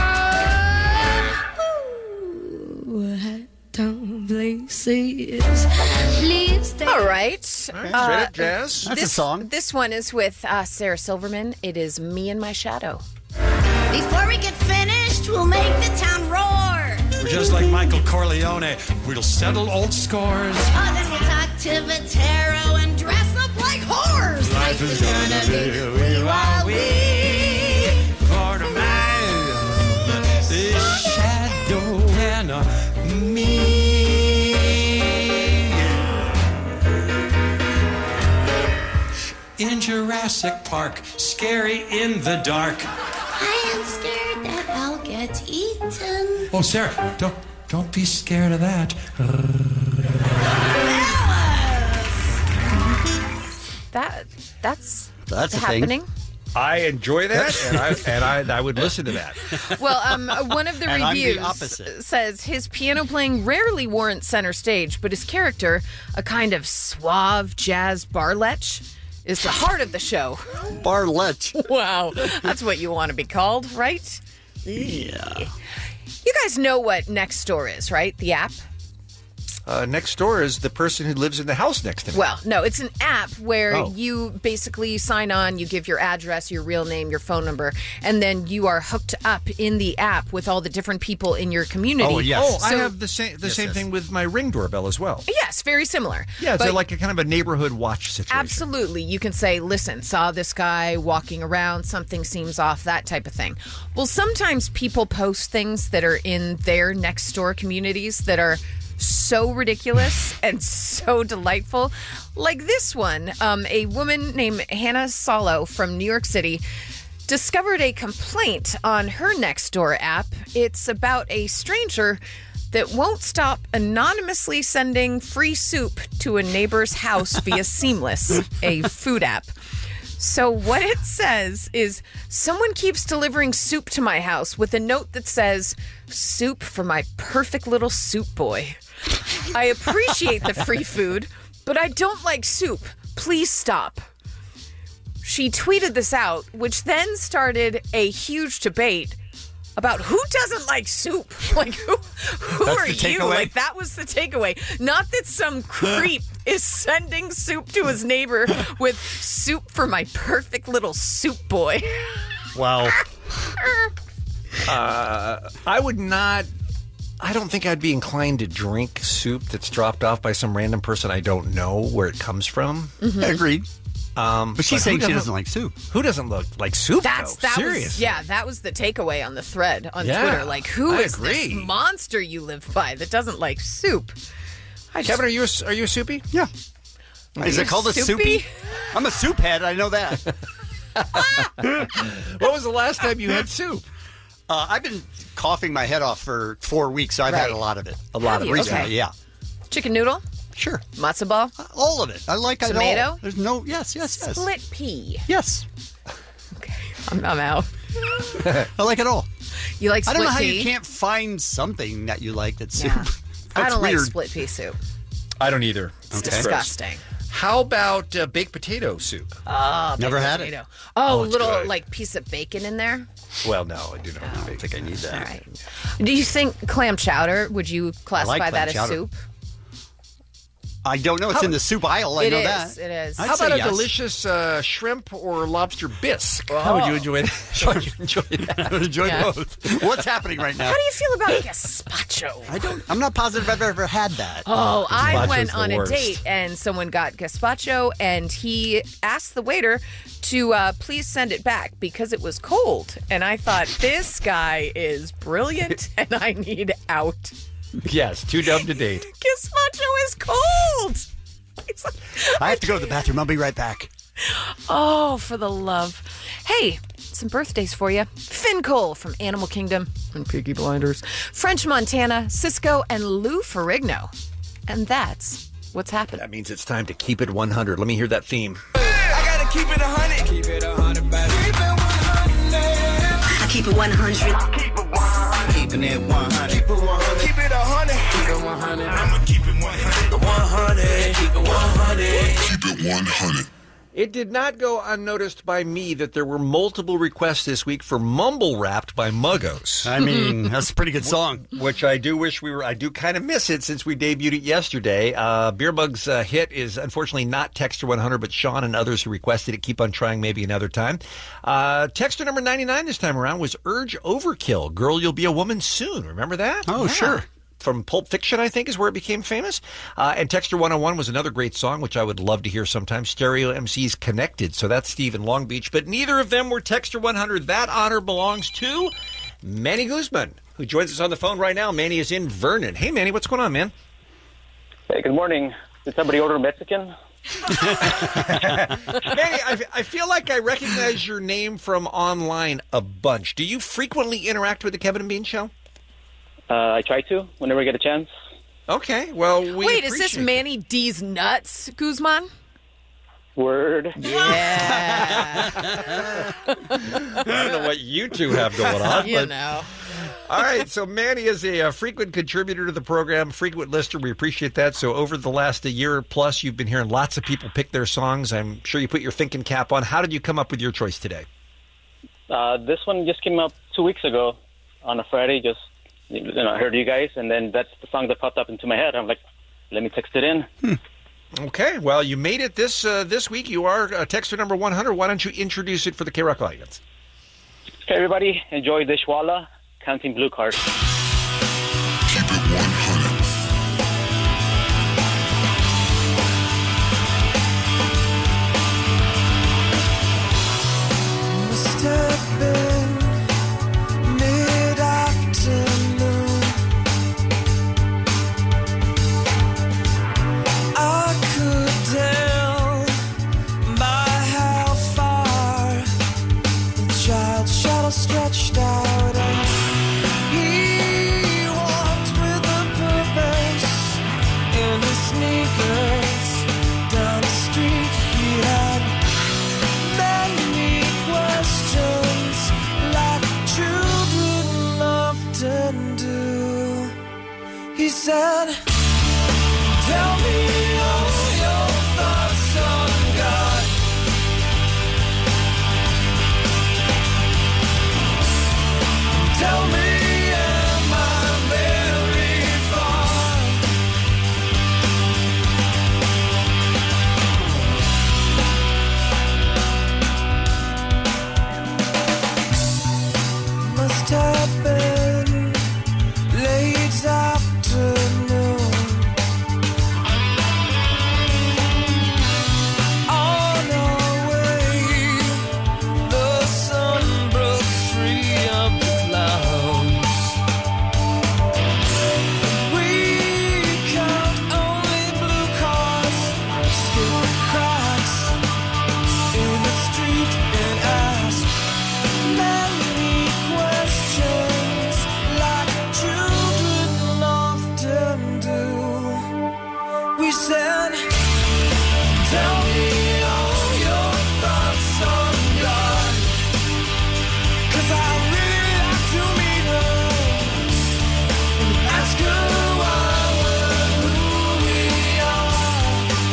places. Please stay. All right. Straight up jazz. That's a song. This one is with Sarah Silverman. It is Me and My Shadow. Before we get finished, we'll make the town roar. We're just like Michael Corleone. We'll settle old scores. Oh, then we'll talk to Vitero and dress up like whores. Life is gonna be wee wah wee. For the man, this shadow and me. In Jurassic Park, scary in the dark. I am scared that I'll get eaten. Oh, Sarah, don't be scared of that. That's a happening. thing. I enjoy that, and I would listen to that. Well, one of the And I'm the reviews opposite. says his piano playing rarely warrants center stage, but his character, a kind of suave jazz barlech, is the heart of the show. Barlech. Wow, that's what you want to be called, right? Yeah. You guys know what Nextdoor is, right? The app? next door is the person who lives in the house next to me. Well, no, it's an app where Oh. you basically sign on, you give your address, your real name, your phone number, and then you are hooked up in the app with all the different people in your community. I have the same thing with my Ring doorbell as well. Yes, very similar. Yeah, it's But- like a kind of a neighborhood watch situation. Absolutely. You can say, listen, saw this guy walking around, something seems off, that type of thing. Well, sometimes people post things that are in their next door communities that are so ridiculous and so delightful. Like this one, a woman named Hannah Solo from New York City discovered a complaint on her Nextdoor app. It's about a stranger that won't stop anonymously sending free soup to a neighbor's house via Seamless, a food app. So what it says is, someone keeps delivering soup to my house with a note that says, soup for my perfect little soup boy. I appreciate the free food, but I don't like soup. Please stop. She tweeted this out, which then started a huge debate about who doesn't like soup. Like, who That's are the you? takeaway? Like, that was the takeaway. Not that some creep is sending soup to his neighbor with soup for my perfect little soup boy. Wow. I would not. I don't think I'd be inclined to drink soup that's dropped off by some random person I don't know where it comes from. Mhm. Agreed. But she's saying she doesn't like soup. Who doesn't like soup? That Seriously. was the takeaway on the thread on Yeah, Twitter. Like, who I is this agree. monster you live by that doesn't like soup? Kevin, are you a soupy? Yeah. Is you it called a soupy? soupy? I'm a soup head. I know that. What was the last time you had soup? I've been coughing my head off for 4 weeks, so I've had Right. a lot of it. A lot Have of you? it. recently, Okay. yeah. Chicken noodle? Sure. Matzo ball? All of it. I like it Tomato? all. There's no, yes. Split pea. Yes. I'm out. I like it all. You like I split don't know how pea? you can't find something that you like that's soup. Yeah. I That's don't weird. like split pea soup. I don't either. It's disgusting. How about baked potato soup? Oh, Never baked had it. potato. Oh, Oh, it's little good. like piece of bacon in there. Well, no, I do not. I don't think I need that. All right. Do you think clam chowder? Would you classify clam that as chowder. soup? I don't know. It's in the soup aisle. I It know is, that. it is. I'd How say about a yes. delicious shrimp or lobster bisque? How would you enjoy that? How would you enjoy that? I would enjoy Yeah. both. What's happening right now? How do you feel about gazpacho? I'm not positive I've ever had that. Oh, I Gazpacho's went the on worst. a date and someone got gazpacho and he asked the waiter to please send it back because it was cold. And I thought, this guy is brilliant and I need out. Yes, too dumb to date. Gazpacho is cold. It's like, I have to go to the bathroom. I'll be right back. oh, for the love. Hey, some birthdays for you. Finn Cole from Animal Kingdom and Peaky Blinders. French Montana, Cisco, and Lou Ferrigno. And that's what's happening. That means it's time to keep it 100. Let me hear that theme. I gotta keep it 100. Keep it 100, baby. Keep it 100. I keep it 100. Keep it 100. Keeping it 100. Keep it 100. Keep it 100. Keep it 100. I'ma keep it 100. 100. Keep it 100. Keep it 100. It did not go unnoticed by me that there were multiple requests this week for Mumble Rapped by Muggos. I mean, that's a pretty good song. Which I do wish I do kind of miss it since we debuted it yesterday. Beer Mug's hit is unfortunately not Texter 100, but Sean and others who requested it keep on trying maybe another time. Texter number 99 this time around was Urge Overkill, Girl You'll Be a Woman Soon. Remember that? Oh, sure. From Pulp Fiction, I think, is where it became famous. And Texter 101 was another great song, which I would love to hear sometime. Stereo MC's Connected. So that's Steve in Long Beach. But neither of them were Texter 100. That honor belongs to Manny Guzman, who joins us on the phone right now. Manny is in Vernon. Hey, Manny, what's going on, man? Hey, good morning. Did somebody order Mexican? Manny, I feel like I recognize your name from online a bunch. Do you frequently interact with the Kevin and Bean Show? I try to whenever I get a chance. Okay, well, Wait, is this Manny D's nuts, Guzman? Word. Yeah. I don't know what you two have going on. You but... know. All right, so Manny is a frequent contributor to the program, frequent listener. We appreciate that. So over the last year plus, you've been hearing lots of people pick their songs. I'm sure you put your thinking cap on. How did you come up with your choice today? This one just came up 2 weeks ago on a Friday. Just I heard you guys, and then that's the song that popped up into my head. I'm like, Let me text it in. Okay, well, you made it this week. You are texter number 100. Why don't you introduce it for the K-Rock audience? Hey, everybody. Enjoy Dishwalla, counting blue cards. Keep it 100. Must have been mid-afternoon. I could tell by how far the child's shadow stretched out, and he walked with a purpose in his sneakers down the street. He had many questions like children often do. He said, tell me all your thoughts on God. Tell me, am I very far? Must have been late afternoon. On our way, the sun broke free of the clouds. We count only blue cars, skip the cracks in the street and ask many questions like children often do. We said, tell me all your thoughts on God, 'cause I really like to meet her and ask her why we're who we are.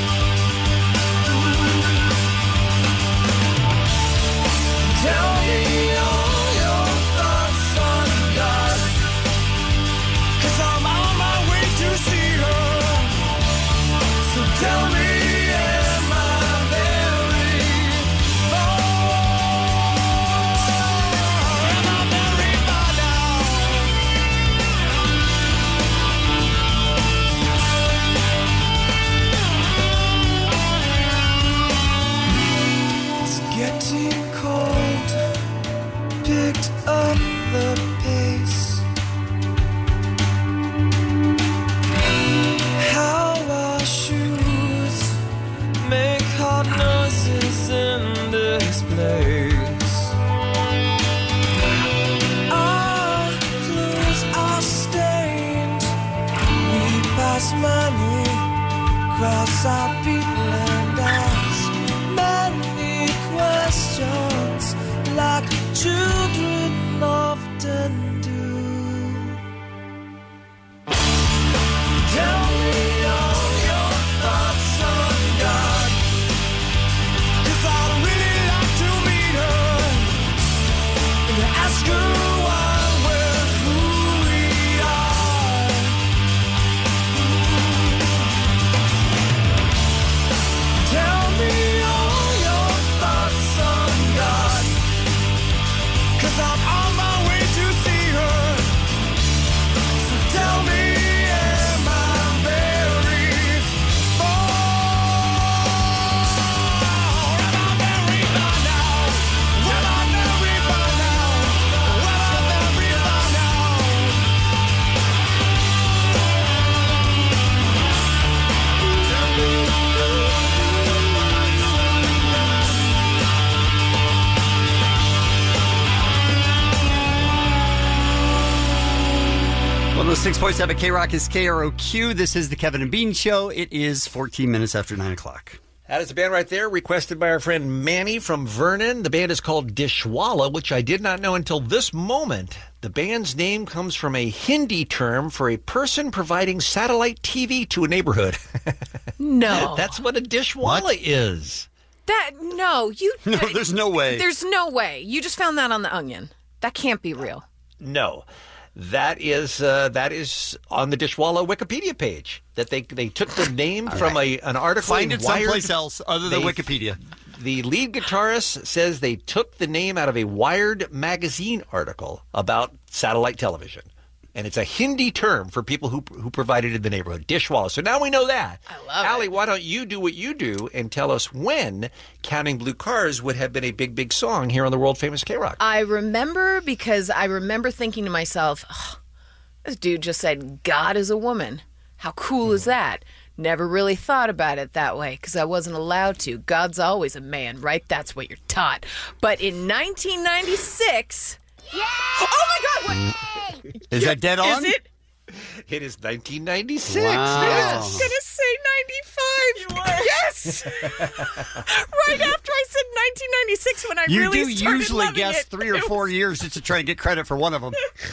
Tell me all your thoughts on God, 'cause I'm on my way to see her. So tell me, am I very far? Am I very far now? It's getting cold. Picked up the pace. How our shoes make hard noises in this place. Our clothes are stained. We pass money, cross our people and ask many questions like children often do. Tell me all your thoughts on God, 'cause I'd really like to meet her and ask her why we're who we are. Tell me all your thoughts on God, 'cause I'm on my way to see her. So tell me, am I very far? Am I very far now? Am I very far now? Am I very far now? Tell me Well, the 6.7 K-Rock is KROQ. This is the Kevin and Bean Show. It is 14 minutes after 9 o'clock. That is the band right there, requested by our friend Manny from Vernon. The band is called Dishwalla, which I did not know until this moment. The band's name comes from a Hindi term for a person providing satellite TV to a neighborhood. No. That's what a dishwalla is. No, there's no way. There's no way. You just found that on The Onion. That can't be real. No. That is on the Dishwalla Wikipedia page. That they took the name from an article. Find it someplace else other than Wikipedia. The lead guitarist says they took the name out of a Wired magazine article about satellite television. And it's a Hindi term for people who provide it in the neighborhood. Dishwalla. So now we know that. I love Allie, why don't you do what you do and tell us when Counting Blue Cars would have been a big, big song here on the world-famous K-Rock? I remember because I remember thinking to myself, oh, this dude just said, God is a woman. How cool is that? Never really thought about it that way because I wasn't allowed to. God's always a man, right? That's what you're taught. But in 1996... Yay! Oh my God! What? Is that dead on? Is it? It is 1996. Wow. I was going to say 95. You were. Yes! Right after I said 1996 when I you really do started usually loving guess it. 3 or 4 years just to try and get credit for one of them.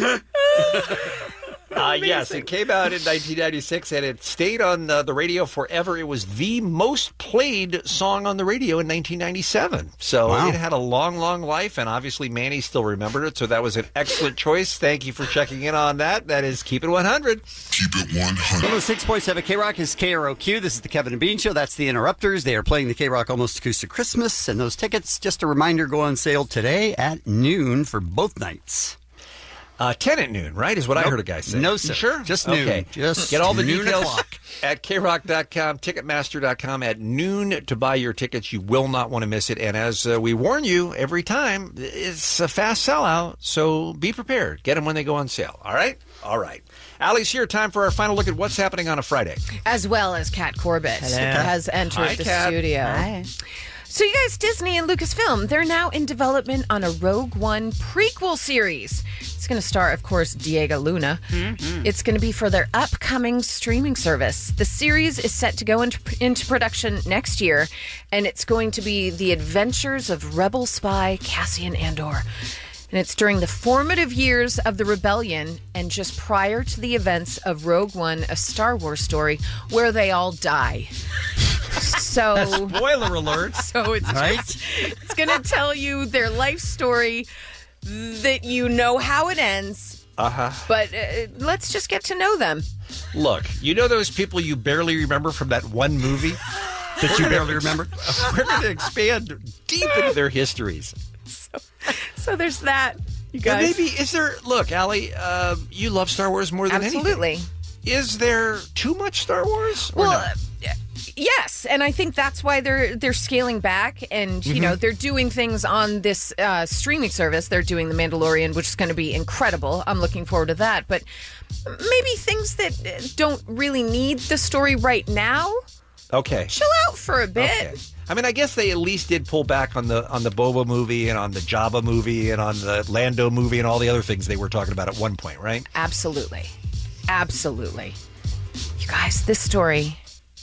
Yes, it came out in 1996, and it stayed on the radio forever. It was the most played song on the radio in 1997. So It had a long, long life, and obviously Manny still remembered it, so that was an excellent choice. Thank you for checking in on that. That is Keep It 100. Keep It 100. 106.7 K-Rock is KROQ. This is the Kevin and Bean Show. That's the Interrupters. They are playing the K-Rock Almost Acoustic Christmas, and those tickets, just a reminder, go on sale today at noon for both nights. 10 at noon, right, is what I heard a guy say. No, sir. You sure? Just noon. Okay. Just get all the noon details o'clock. at krock.com, ticketmaster.com at noon to buy your tickets. You will not want to miss it. And as we warn you every time, it's a fast sellout, so be prepared. Get them when they go on sale. All right? All right. Allie's here. Time for our final look at what's happening on a Friday. As well as Kat Corbett has entered Hi, the Kat. studio. Hi. So you guys, Disney and Lucasfilm, they're now in development on a Rogue One prequel series. It's going to star, of course, Diego Luna. Mm-hmm. It's going to be for their upcoming streaming service. The series is set to go into production next year, and it's going to be the adventures of rebel spy Cassian Andor. And it's during the formative years of the rebellion and just prior to the events of Rogue One, a Star Wars story, where they all die. So, spoiler alert. So it's it's going to tell you their life story that you know how it ends. But let's just get to know them. Look, you know those people you barely remember from that one movie that you barely remember? We're going to expand deep into their histories. So there's that, you Now, guys. maybe, is there, look, Allie, you love Star Wars more than Absolutely. anything. Is there too much Star Wars? Or Well, no? yes, and I think that's why they're scaling back, and you know they're doing things on this streaming service. They're doing The Mandalorian, which is going to be incredible. I'm looking forward to that. But maybe things that don't really need the story right now. Okay. Chill out for a bit. Okay. I mean, I guess they at least did pull back on the Boba movie and on the Jabba movie and on the Lando movie and all the other things they were talking about at one point, right? Absolutely. Absolutely. You guys, this story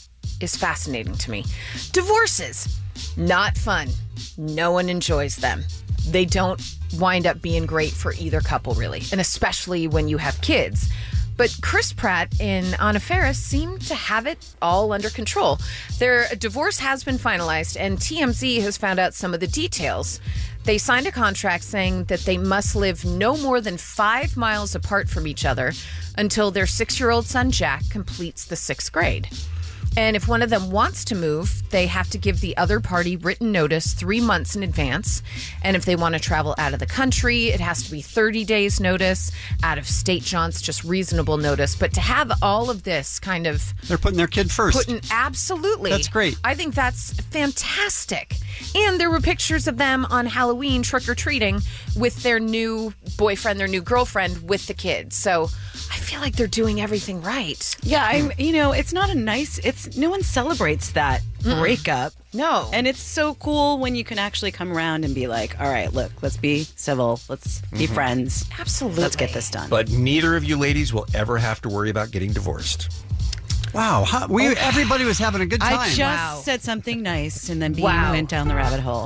is fascinating to me. Divorces, not fun. No one enjoys them. They don't wind up being great for either couple, really, and especially when you have kids. But Chris Pratt and Anna Faris seem to have it all under control. Their divorce has been finalized, and TMZ has found out some of the details. They signed a contract saying that they must live no more than 5 miles apart from each other until their 6-year-old son, Jack, completes the 6th grade. And if one of them wants to move, they have to give the other party written notice 3 months in advance. And if they want to travel out of the country, it has to be 30 days notice. Out of state jaunts, just reasonable notice. But to have all of this kind of... They're putting their kid first. Absolutely. That's great. I think that's fantastic. And there were pictures of them on Halloween trick-or-treating with their new boyfriend, their new girlfriend with the kids. So I feel like they're doing everything right. Yeah, it's not a nice... No one celebrates that breakup. No. And it's so cool when you can actually come around and be like, all right, look, let's be civil. Let's be friends. Absolutely. Let's get this done. But neither of you ladies will ever have to worry about getting divorced. Wow. Everybody was having a good time. I just said something nice, and then Bean went down the rabbit hole.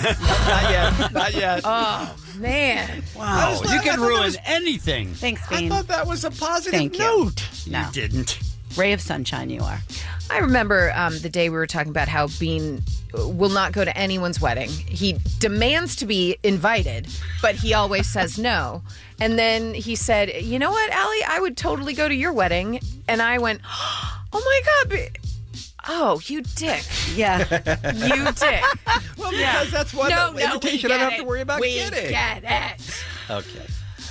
Not yet. Not yet. Oh, man. Wow. You can ruin anything. Thanks, Bean. I thought that was a positive Thank note. No. You didn't. Ray of sunshine you are. I remember the day we were talking about how Bean will not go to anyone's wedding. He demands to be invited, but he always says no. And then he said, you know what, Allie, I would totally go to your wedding. And I went, oh my God, oh, you dick. Yeah. You dick. Well, because that's one invitation I don't have to worry about we getting. Get it. Okay.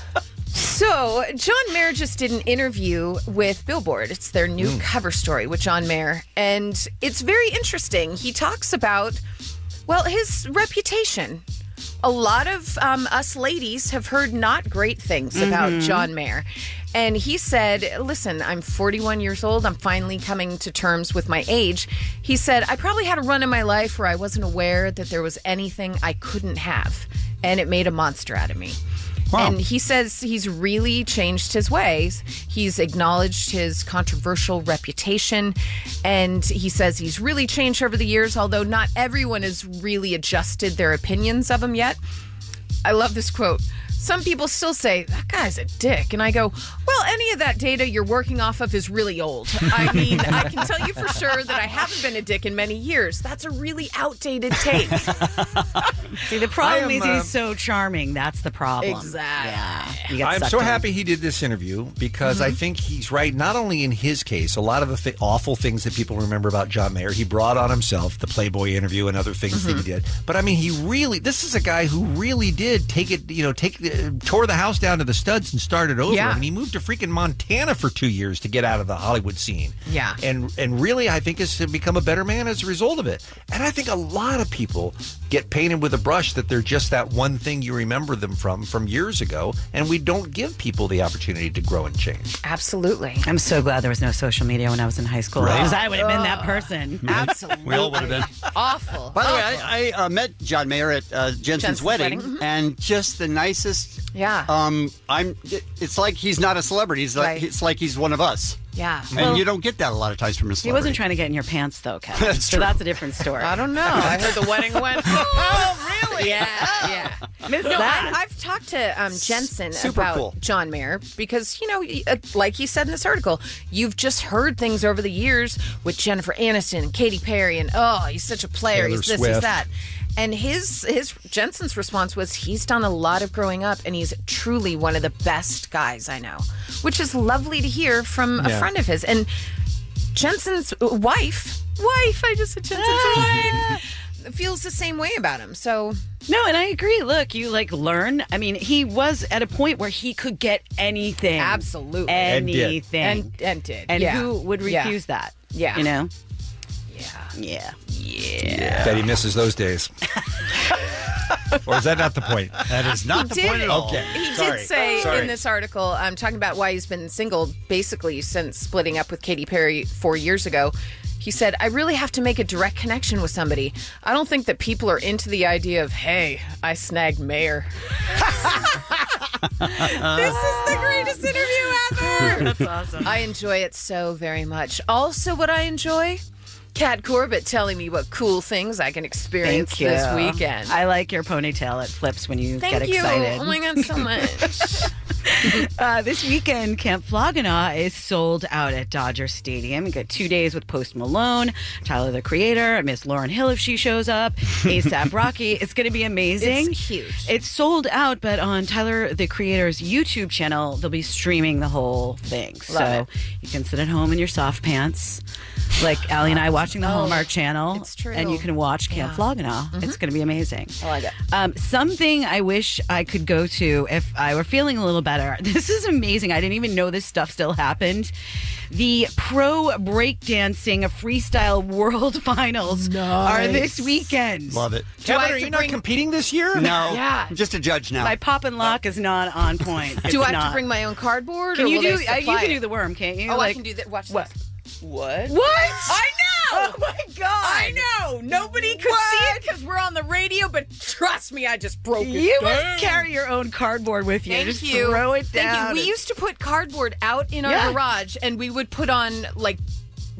So, John Mayer just did an interview with Billboard. It's their new cover story with John Mayer. And it's very interesting. He talks about, well, his reputation. A lot of us ladies have heard not great things about John Mayer. And he said, listen, I'm 41 years old. I'm finally coming to terms with my age. He said, I probably had a run in my life where I wasn't aware that there was anything I couldn't have. And it made a monster out of me. Wow. And he says he's really changed his ways. He's acknowledged his controversial reputation. And he says he's really changed over the years, although not everyone has really adjusted their opinions of him yet. I love this quote. Some people still say, that guy's a dick. And I go, well, any of that data you're working off of is really old. I mean, I can tell you for sure that I haven't been a dick in many years. That's a really outdated take. See, the problem is he's so charming. That's the problem. Exactly. Yeah. I'm so happy he did this interview because I think he's right, not only in his case, a lot of the awful things that people remember about John Mayer, he brought on himself, the Playboy interview and other things that he did. But I mean, this is a guy who really did tore the house down to the studs and started over. Yeah. And he moved to freaking Montana for 2 years to get out of the Hollywood scene. Yeah. And really, I think, has become a better man as a result of it. And I think a lot of people get painted with a brush that they're just that one thing you remember them from years ago, and we don't give people the opportunity to grow and change. Absolutely. I'm so glad there was no social media when I was in high school. Right. Because I would have been that person. Absolutely. We all would have been. Awful. By the way, I met John Mayer at Jensen's wedding, and just the nicest. Yeah. It's like he's not a celebrity. It's like he's one of us. Yeah. And you don't get that a lot of times from a celebrity. He wasn't trying to get in your pants, though, Kevin. That's so true. that's a different story. I don't know. I heard the wedding went, oh, really? Yeah. Missed No, that. I've talked to Jensen Super about cool. John Mayer because, like he said in this article, you've just heard things over the years with Jennifer Aniston and Katy Perry and, oh, he's such a player. Taylor He's this, Swift. he's that. And his Jensen's response was he's done a lot of growing up and he's truly one of the best guys I know, which is lovely to hear from a friend of his. And Jensen's wife, I just said Jensen's wife, feels the same way about him. So No, and I agree. Look, you learn. I mean, he was at a point where he could get anything. Absolutely. Anything. And did. And Yeah. who would Yeah. refuse that? Yeah. You know? Yeah. Bet he misses those days. Or is that not the point? That is not the point at all. Okay. He Sorry. did say Sorry. in this article, talking about why he's been single basically since splitting up with Katy Perry 4 years ago. He said, I really have to make a direct connection with somebody. I don't think that people are into the idea of, hey, I snagged Mayer. This is the greatest interview ever. That's awesome. I enjoy it so very much. Also, what I enjoy, Kat Corbett telling me what cool things I can experience Thank you. this weekend. I like your ponytail. It flips when you Thank get you. excited. Oh my God, so much. This weekend, Camp Flog Gnaw is sold out at Dodger Stadium. You got 2 days with Post Malone, Tyler, the Creator, Miss Lauryn Hill if she shows up, A$AP Rocky. It's going to be amazing. It's huge. It's sold out, but on Tyler, the Creator's YouTube channel, they'll be streaming the whole thing. Love so you can sit at home in your soft pants, like Allie and I watching the Hallmark Channel. It's true. And you can watch Camp Flog Gnaw. It's going to be amazing. I like it. Something I wish I could go to if I were feeling a little better. This is amazing. I didn't even know this stuff still happened. The Pro Breakdancing Freestyle World Finals are this weekend. Love it. Kevin, are you not competing this year? No. Yeah. I'm just a judge now. My pop and lock is not on point. It's Do I have not. to bring my own cardboard? Can or you will do? they You supply can it? do the worm, can't you? Oh, I Like, can do that. Watch what? this. What? What? I know! Oh my god! I know! Nobody could see it because we're on the radio, but trust me, I just broke it. You down. must carry your own cardboard with you. Thank Just you. throw it down. Thank you. We used to put cardboard out in our Yeah. garage, and we would put on, like,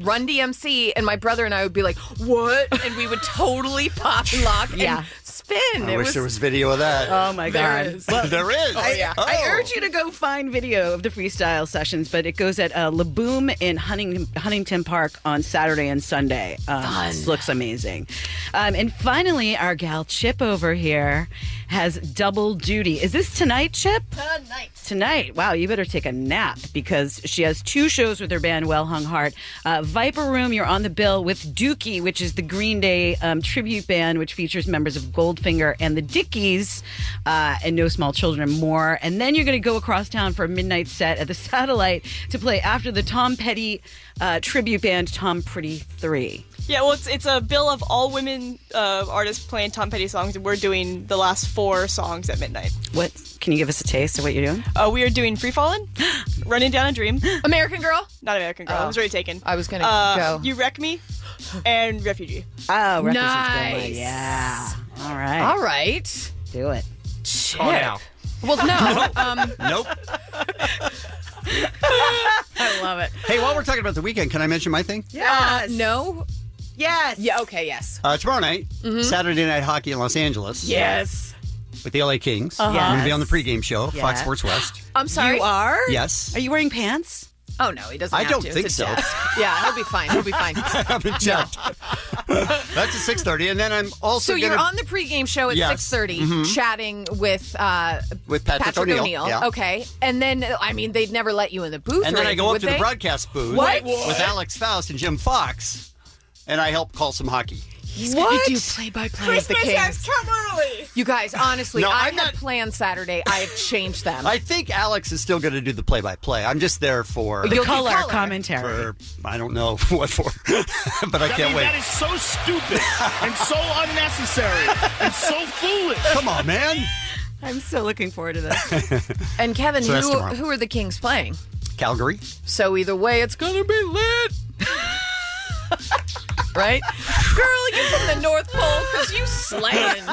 Run DMC, and my brother and I would be like, "What?" And we would totally pop and lock and spin. I wish there was video of that. Oh my God! There is. There is. I urge you to go find video of the freestyle sessions, but it goes at La Boom in Huntington Park on Saturday and Sunday. This looks amazing. And finally, our gal Chip over here has double duty. Is this tonight, Chip? Tonight. Wow, you better take a nap because she has 2 shows with her band Well Hung Heart. Viper Room, you're on the bill with Dookie, which is the Green Day tribute band, which features members of Goldfinger and the Dickies and No Small Children and more. And then you're going to go across town for a midnight set at the Satellite to play after the Tom Petty tribute band Tom Pretty 3. Yeah, well, it's a bill of all women artists playing Tom Petty songs, and we're doing the last 4 songs at midnight. What? Can you give us a taste of what you're doing? We are doing Free Fallin', Running Down a Dream, American Girl? Not American Girl. It was already taken. I was going to go. You Wreck Me, and Refugee. Oh, Refugee's nice. good. Yeah. All right. All right. Do it. Chip. Oh, now. Well, no. Nope. I love it. Hey, while we're talking about the weekend, can I mention my thing? No. Yes. Yeah, okay, yes. Tomorrow night, Saturday Night Hockey in Los Angeles. Yes. With the LA Kings. Uh-huh. I'm going to be on the pregame show, Yes. Fox Sports West. I'm sorry. You are? Yes. Are you wearing pants? Oh, no, he doesn't I have don't to. think It's a so. test. Yeah, he'll be fine. He'll be fine. I haven't checked. That's at 6:30. And then I'm also So you're on the pregame show at Yes. 6:30, chatting with Patrick O'Neill. Yeah. Okay. And then, I mean, they'd never let you in the booth. And or then I anything, go up would to the they? broadcast booth What? with Alex Faust and Jim Fox, and I help call some hockey. He's going to do play-by-play of the Christmas Kings. has come early. You guys, honestly, No, I I'm had not- plans Saturday. I have changed them. I think Alex is still going to do the play-by-play. I'm just there for The You'll do color color. commentary. for I don't know what for, but I can't wait. That is so stupid and so unnecessary and so foolish. Come on, man. I'm so looking forward to this. And Kevin, So that's tomorrow. who are the Kings playing? Calgary. So either way, it's going to be lit. Right? Girl, you're from the North Pole because you slaying.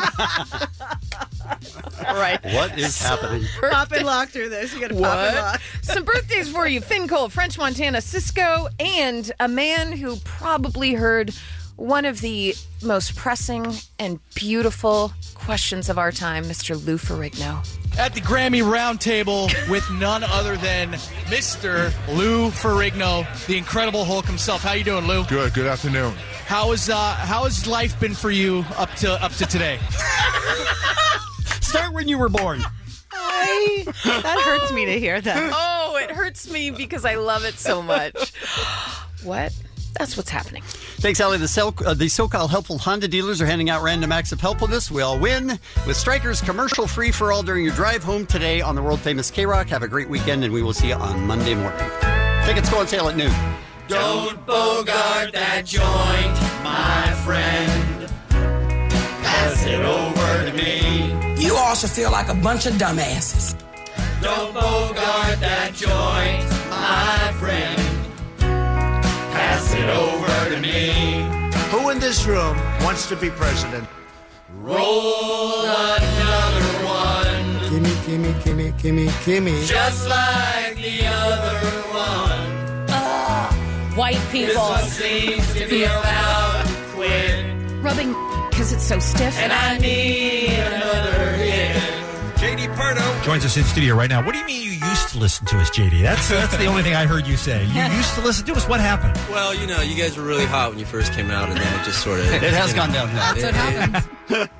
Right. What is happening? Pop and lock through this. You got to pop and What? lock. Some birthdays for you. Finn Cole, French Montana, Cisco, and a man who probably heard one of the most pressing and beautiful questions of our time, Mr. Lou Ferrigno. At the Grammy Roundtable with none other than Mr. Lou Ferrigno, the Incredible Hulk himself. How you doing, Lou? Good afternoon. How has life been for you up to today? Start when you were born. That hurts me to hear that. Oh, it hurts me because I love it so much. What? That's what's happening. Thanks, Allie. The SoCal Helpful Honda dealers are handing out random acts of helpfulness. We all win with Strikers commercial free for all during your drive home today on the world famous K-Rock. Have a great weekend, and we will see you on Monday morning. Tickets go on sale at noon. Don't bogart that joint, my friend. Pass it over to me. You all should feel like a bunch of dumbasses. Don't bogart that joint, my friend. Pass it over to me. Who in this room wants to be president? Roll another one. Gimme. Just like the other one. White This one seems to be about to quit. Rubbing because it's so stiff. And I need another hit. JD Pardo joins us in studio right now. What do you mean you used to listen to us, JD? That's the only thing I heard you say. You used to listen to us? What happened? Well, you know, you guys were really hot when you first came out, and then it just sort of... It has gone downhill. That's what happens.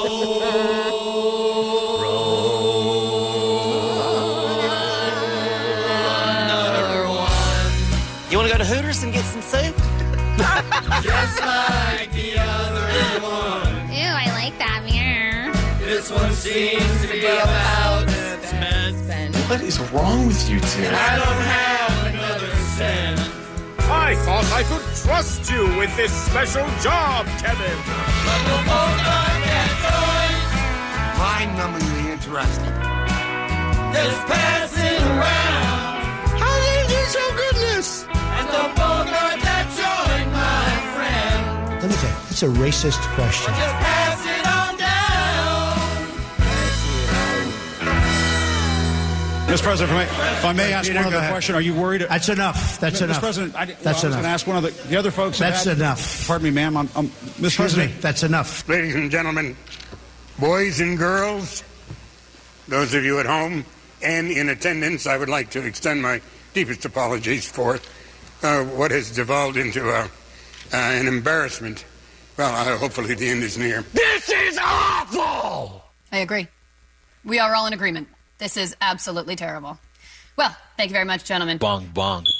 You want to go to Hooters and get some soup? Just like the other one. Ew, I like that mirror. This one seems to be about to spend. What is wrong with you two? And I don't have another cent. I thought I could trust you with this special job, Kevin. But the bogart that joint, My number really interesting. just pass it around. How did you do so goodness? And the bogart that joint, my friend. Let me tell you, it's a racist question. Just pass it on down. Mr. President, if I may ask one other question, are you worried? That's enough. That's enough. Mr. President, I That's was going enough. to ask one of the other folks. That's enough. Pardon me, ma'am. Mr. Excuse President. me. That's enough. Ladies and gentlemen, boys and girls, those of you at home and in attendance, I would like to extend my deepest apologies for what has devolved into an embarrassment. Well, hopefully the end is near. This is awful! I agree. We are all in agreement. This is absolutely terrible. Well, thank you very much, gentlemen. Bong, bong.